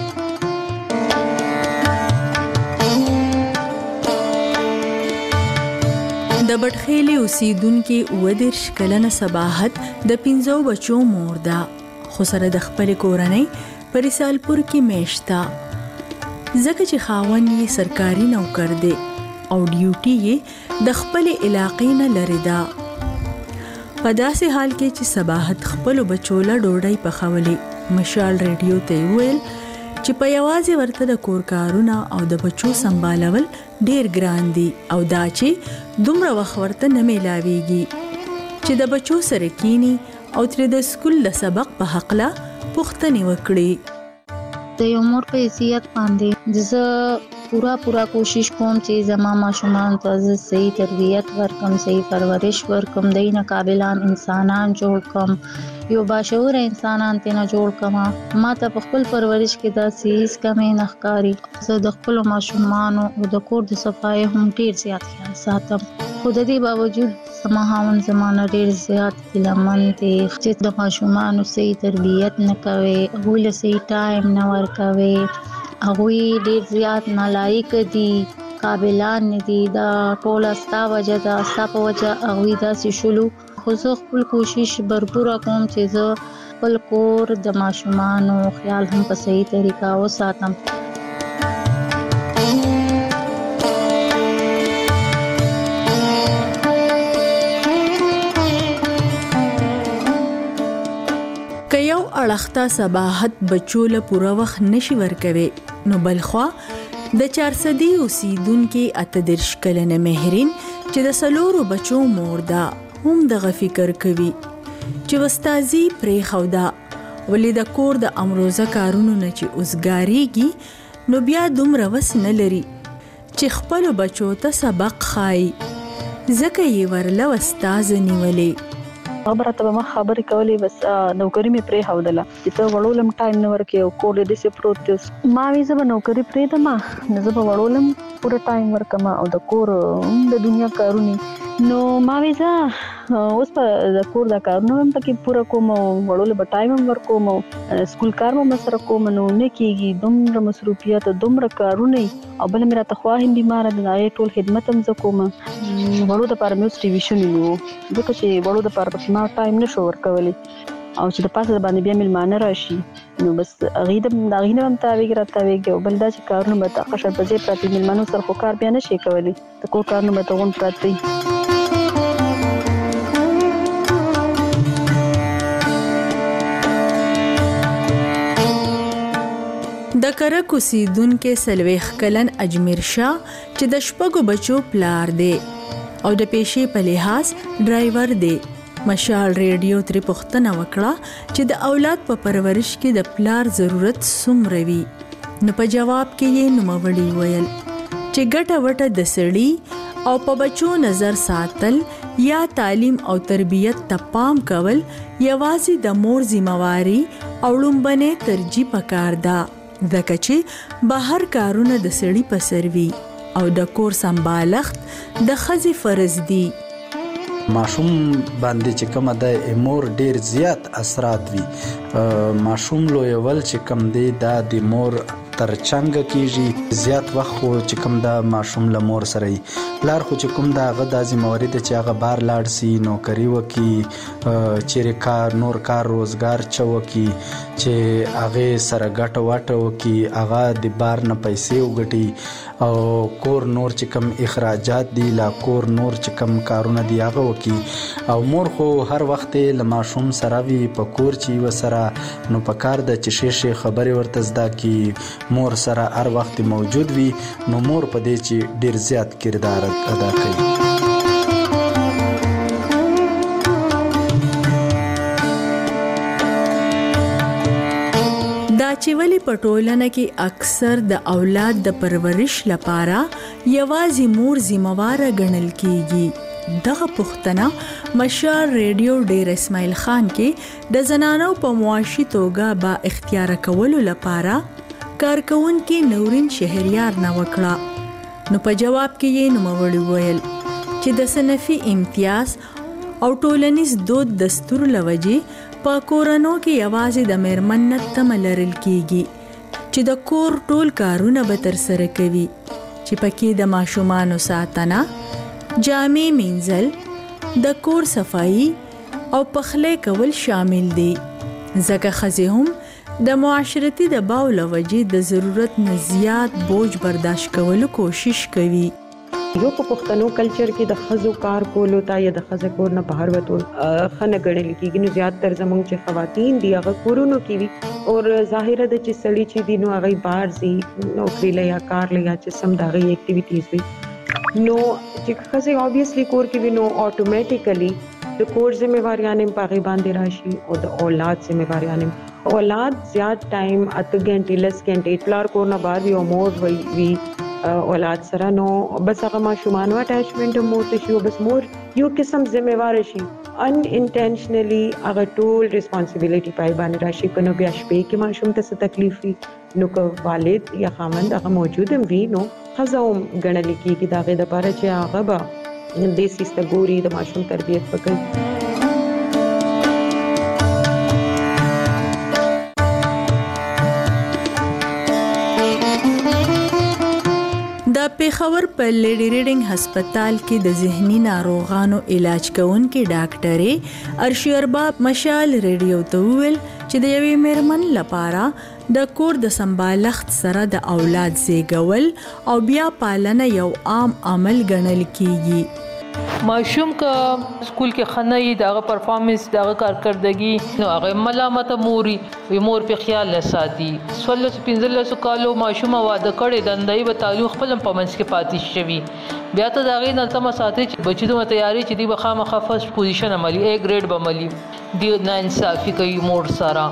د بټخېلې اوسیدونکو 29 کلنه صباحت د 15 بچو مور ده، خو سره د خپل کورنۍ په رسالپور کې میشته. ځکه چې خاوند یې سرکاري نوکر دی او ډیوټي یې د خپل علاقې نه لري ده. په داسې حال کې چې صباحت خپل بچو له ډوډۍ پخولې مشال ریډیو ته ویل چې په یوازې ورته د کور کارونه او د بچو سمبالول ډیر ګران دي او دا چې دومره وخت ورته نه میلاویږي چې د بچو سره کینی او تر د سکول د سبق په حق لا پوښتنه وکړي. د یو مور په حیثیت باندې زه پورا کوشش کوم چې زما ماشومان ته صحیح تربیت ورکم، صحیح پرورش ورکم، دینه قابلان انسانان جوړ کم، یو باشعور انسانان ته جوړ کما. ما ته په خپل پرورش کې دا سیس کمې نه ښکاری. زه د خپل ماشومان او د کور د صفای هم ډیر زیات خیال ساتم. خو د دې باوجود زما هاون زمانه ډیر زیات کلمن دي چې د ماشومان صحیح تربیت نه کوي، هغه صحیح ټایم نه ورکوي، هغه ډیر زیات نالایق دي، قابلان نه دي. دا ټول استا وجه دا استا په وجه هغه داسې شلو. خو زه خپل کوشش برپوره کوم چې زه خپل کور د ماشومانو خیال هم په صحیح طریقه وساتم. که یو اړخته صباحت بچو له پوره وخت نشي ورکوي نو بلخوا د 400 اوسیدونکو 38 کلنه مهرین چې د سلورو بچو مور ده هم دغه فکر کوي چې وستازي پرې خودا ولې د کور د امروزه کارونو نه چې اوسګاریږي نو بیا دومره وس نه لري چې خپل بچو ته سبق خای ځکه یې ورله استاد نیولې. خبره ته ما خبرې کولې بس نوکری مې پرې هودله چې ته وړولم ټایم نه ورکې او کور دې سه پروت ما وی زه نوکری پرې دما نه زه وړولم پوره ټایم ورکما او د کور د دنیا کارونه نو ما وی زه اوس په د کور د کارونو هم پکې پوره کوم وړول به ټایم هم ورکوم سکول کار مې سره کوم نو نه کیږي دومره مصروفیت دومره کارونه او بل مې راته خواهیم بیمار ده ټول خدمت هم زکوم وړو د پاره مې ټیلیویزیون نیو ځکه چې وړو د پاره په ما ټایم نشو ورکولی او چې د پاسه باندې بیا ملمانه راشي نو بس غیدم دا غینه هم تاویګ راته او بل دا چې کارونه به تاخشه په ځای پراتی ملمانو سره خو کار بیا نشي کولی د کور کارونه به تغون پراتی کرک اوسیدونکو سلويخ کلن اجمیر شاه چې د شپږو بچو پلار دی او د پیشې په لحاظ ډرایور دی. مشال ریډیو ترې پوښتنه وکړه چې د اولاد په پرورش کې د پلار ضرورت څومره وي. نو په جواب کې یې نوموړي ویل چې ګټه وټه د سړي او په بچو نظر ساتل یا تعلیم او تربیت ته پام کول یوازې د مور ذمہواری او لومبنه ترجیح پکار ده، ځکه چې بهر کارونه د سړي په سر وي او د کور سمبالښت د ښځې فرض دی. ماشوم باندې چې کومه د مور ډیر زیات اثرات وي. ماشوم لویول چې کوم دی دا د مور تر څنګه کیږي زیات وخت خو چې کوم دا ماشوم له مور سره ای پلار خو چې کوم دا هغه د ذمہواری د چې هغه بار لاړ سي نوکری وکي چیرې کار نور کار روزګار چوکي چې هغه سره ګټه واټه وکي هغه د بار نه پیسې وګټي او کور نور چې کوم اخراجات دي لا کور نور چې کوم کارونه دی هغه وکي او مور خو هر وخت له ماشوم سره وي په کور چې وسره نو په کار د چشي خبري ورته زده کی مور سره هر وخت موجود وي نو مور په دې چې ډیر زیات کردار ادا کوي. دا چې ولی په ټولنه کې اکثر د اولاد د پرورش لپاره یوازې مور ذمہواره ګڼل کیږي. دغه پوښتنه مشال ریډیو ډیر اسماعیل خان کې د زنانو په معاشي توګه با اختیار کولو لپاره کارکونکو نورین شهریار نه وکړه. نو په جواب کې یې نوموړي ویل چې د صنفي امتیاز او ټولنیز دود دستور لوجې په کورونو کې یوازې د میرمن نه تمه لرل کیږي چې د کور ټول کارونه به تر سره کوي چې پکې د ماشومانو ساتنه، جامې مینځل، د کور صفائی او پخلی کول شامل دي. ځکه ښځې هم د معاشرتي دباو لوجې د ضرورت نه زیات بوج برداشت کولو کوشش کوي. یو په پښتنو کلچر کې د خزو کار کولو ته یا د خزه کور نه بهر وته خنه ګڼل کېږي. نو زیات تر زمونږ چې خواتین دي هغه کورونو کې وي او ظاهره د چې سړي چې دي نو هغه بهر زی نوکری لیا کار لیا چې سم دغه ایکټیویټیز وي نو چې خزه obviously کور کې وي نو اتوماتیکلی د کور ذمہواریاں په باندې راشي او د اولاد ذمہواریاں اولاد زیات ټایم 8 غنټې لس غنټې پلار کو نه بار وی مور وی اولاد سره نو بس هغه ماشومان اٹیچمنٹ مور ته شو بس مور یو قسم ذمہوار شي ان انټینشنلی هغه ټول ریسپانسیبিলিټي پای باندې راشي کنه بیا شپې کې ماشوم ته څه تکلیف وي نو کو والد یا خاوند هغه موجود هم وي نو خزاوم غنل کیږي داغه د لپاره چې هغه به دیسی ستګوري د ماشوم تربیت وکړي. د پیښور په لیډی ریډینګ هسپتال کې د ذهني ناروغانو علاج کوونکې ډاکټرې ارشی ارباب مشال ریډیو ته ویل چې د یوې میرمن لپاره د کور د سمبالښت سره د اولاد زیږول او بیا پالنه یو عام عمل ګڼل کیږي. ماشوم کا سکول کې خنۍ دغه پرفارمنس دغه کارکردګي نو هغه ملامت موري وي مور په خیال لساتي 15 کالو ماشوم واده کړي دندای به تعلق خپل په منځ کې پاتې شوی بیا ته دغه نه تم ساتي چې بچی دوه تیاری چې دی بخامه فرست پوزیشن عملی A ګریډ بملی دی نه انصافي کوي مور سره.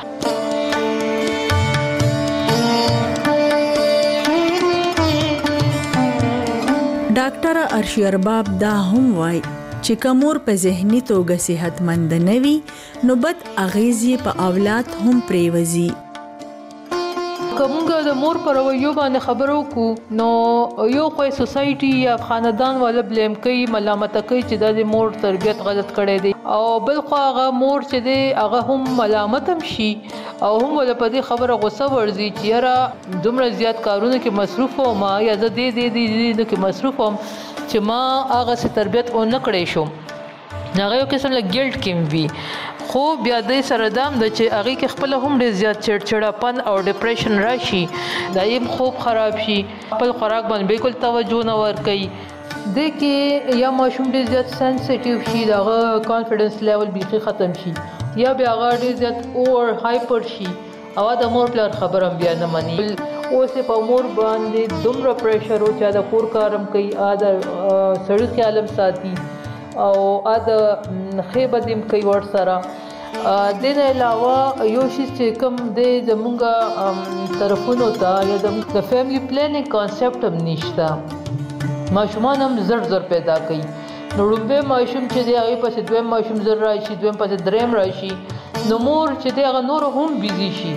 ډاکټر ارشی ارباب دا هم وای چې کومور په ذهني توګه صحتمند نه وي نو بد اغیزې په اولاد هم پریوزي. کومګه د مور پر رویو باندې خبرو کو نو یو خو سوسایټي یا خاندان والا بلیم کوي ملامت کوي چې د مور تربیت غلط کړي دي او بل خو هغه مور چې دی هغه هم ملامت هم شي او هم ول په دې خبره غوسه ورزي چې را دومره زیات کارونه کې مصروف او ما یا د دې کې مصروف هم چې ما هغه سي تربیت او نه کړې شو هغه یو قسم له ګیلټ کې وي خو بیا د سره دام د چې هغه کې خپل هم ډیر زیات چړچړاپن او ډیپریشن راشي دایم خوب خراب شي خپل خوراک باندې بالکل توجه نه ور کوي د کې یا ماشوم ډیر زیات سنسټیو شي دغه کانفیډنس لیول بیخي ختم شي یا بیا هغه ډیر زیات اور هایپر شي او د مور پلار خبرم بیا نه مني. اوس په مور باندې دومره پریشر او چې د کور کارم کوي د سړی خیالم ساتي او د خیبدیم کوي ور سره. د نه علاوه یو شی چې کوم د زمونږ طرفونو ته یا د فیملی پلانینګ کانسپټ هم نشته. ماشومان هم زر پیدا کوي. نو لومبه ماشوم چې دی هغه پسې دویم ماشوم زر راشي، دویم پسې دریم راشي، نو مور چې دی هغه نور هم بیزی شي.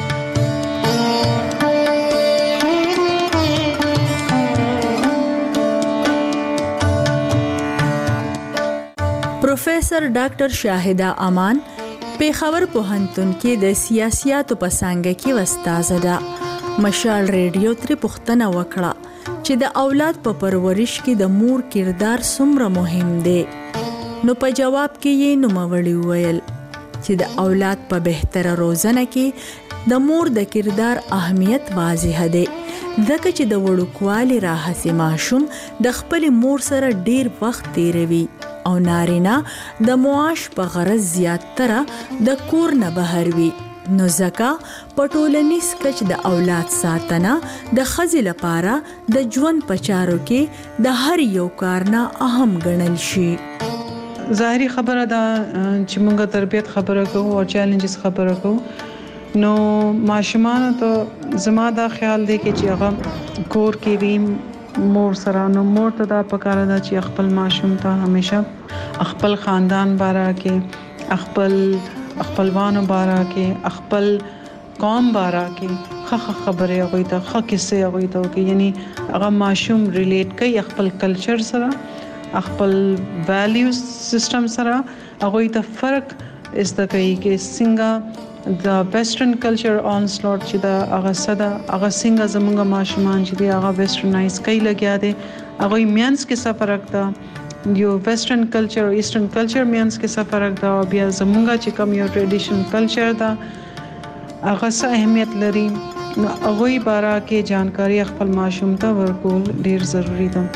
پروفیسر ډاکټر شاهده امان پیښور پوهنتون کې د سیاسياتو په څانګه کې استاد ده. مشال ریډیو تر پوښتنه وکړه چې د اولاد په پرورش کې د مور کردار څومره مهم دی. نو په جواب کې یې نوموړي وویل چې د اولاد په بهتره روزنه کې د مور د کردار اهمیت واضح دی، ځکه چې د وړوکوالي راهسې ماشوم د خپل مور سره ډیر وخت تیروي او نارینه د معاش په غرض زیاتره د کور نه بهر وي. نو ځکه په ټولنیز کچ د اولاد ساتنه د ښځې لپاره د ژوند په چارو کې د هر یو کار نه اهم ګڼل شي. ظاهري خبره ده چې موږ تربیت خبره کوو او چیلنجز خبره کوو، نو ماشومان ته زما دا خیال دی چې هغه کور کې وي مور سره. نو مور ته دا پکاره ده چې خپل ماشوم ته همیشه خپل خاندان باره کې، خپلوانو باره کې، خپل قوم باره کې خبره هغوی ته ښه کیسې هغوی ته وکړي. یعنی هغه ماشوم ریلیټ کوي خپل کلچر سره، خپل ویلیوز سیستم سره، هغوی ته فرق زده کوي چې څنګه د ویسټرن کلچر آنسلوټ چې دا هغه صدا هغه څنګه زموږ ماشومان چې دی هغه ویسټرنایز کوي لګیا دي. هغه مینس کې څه فرق ده، یو ویسټرن کلچر او ایسټرن کلچر مینس کې څه فرق ده، او بیا زموږ چې کوم یو ټریډیشنل کلچر ده هغه څه اهمیت لري. نو هغه باره کې جانکاری خپل ماشوم ته ورکول ډیر ضروری ده.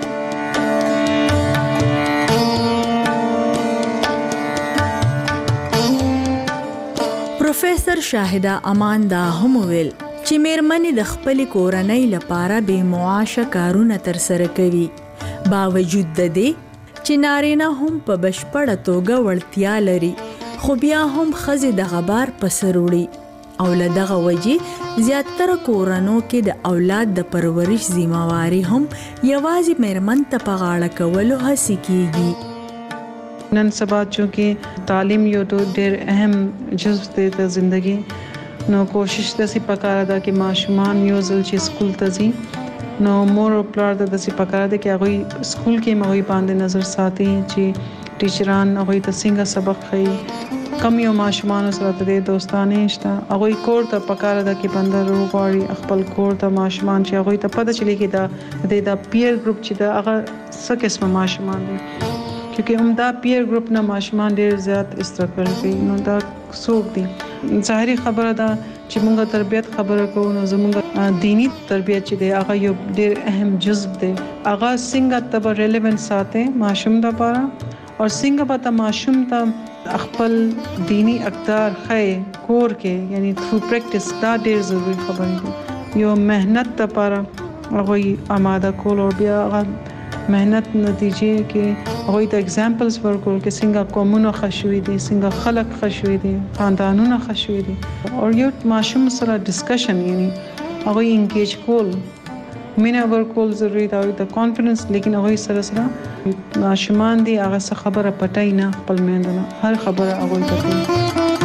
پروفیسر شاهده امان دا هم ویل چې میرمنې د خپل کورنۍ لپاره به معاشه کارونه تر سره کوي، باوجود د دې چې نارینه هم په بشپړه توګه وړتیا لري، خو بیا هم ښځې د غبار په سر وړي او له دغه وجې زیاتره کورنو کې د اولاد د پرورش ذمہواری هم یوازې میرمن ته په غاړه کولو هڅې کیږي. نن سبا چونکه تعلیم یو ډېر اهم جزء دی د زندگی، نو کوشش داسې پکاره ده چې ماشومان یو ځل چې سکول ته ځي نو مور او پلار ته داسې پکاره ده چې هغوی سکول کې هغوی باندې نظر ساتي چې ټیچران هغوی ته څنګه سبق ښیي. کم یو ماشومان سره د دوستانه شته، هغوی کور ته پکاره ده چې بندر وغواړي خپل کور ته ماشومان چې هغوی ته پته چلی کې دا پیر ګروپ چې دا هغه څه قسمه ماشومان دي، کیونکه هم دا پیر ګروپ نه ماشومان ډیر زیات استراکل کوي. نو دا څوک دي؟ ظاهري خبره ده چې موږ تربیت خبره کوو، نو زموږ دینی تربیت چې دی هغه یو ډیر اهم جزء دی. هغه څنګه تب ریلیونت ساتي ماشوم لپاره او څنګه به ماشوم ته خپل دینی اقدار خې کور کې، یعنی تھرو پریکټس، دا ډیر ضروری خبره ده. یو مهنت لپاره هغه آماده کول او بیا مهنت نتیجې کې هغوی ته اگزامپلز ورکول چې څنګه قومونه ښه دي، څنګه خلک ښه دي، خاندانونه ښه دي، او یو ماشوم سره ډسکشن، یعنی هغوی انګیج کول، مینه ورکول ضروري ده، د کانفیډنس. لیکن هغوی سره ماشومان دي هغه څه خبره پټای نه، خپل میندونه هر خبره هغوی ته کوي.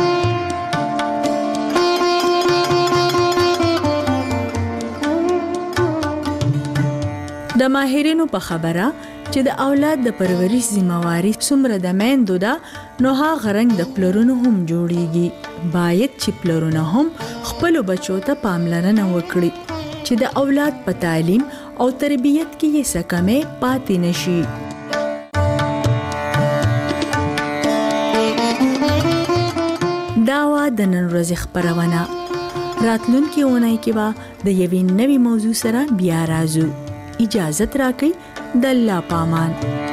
د ماهرینو په خبره چې د اولاد د پرورش ذمہواری څومره د میندو ده، نو هغه رنګ د پلرونو هم جوړیږي. باید چې پلرونه هم خپل بچو ته پاملرنه وکړي چې د اولاد په تعلیم او تربیت کې یې څه کمی پاتې نشي. دا وا د نن ورځې خبرونه. راتلونکي اونۍ کې به د یوې نوې موضوع سره بیا راځو. اجازت راکړئ. د الله پامان.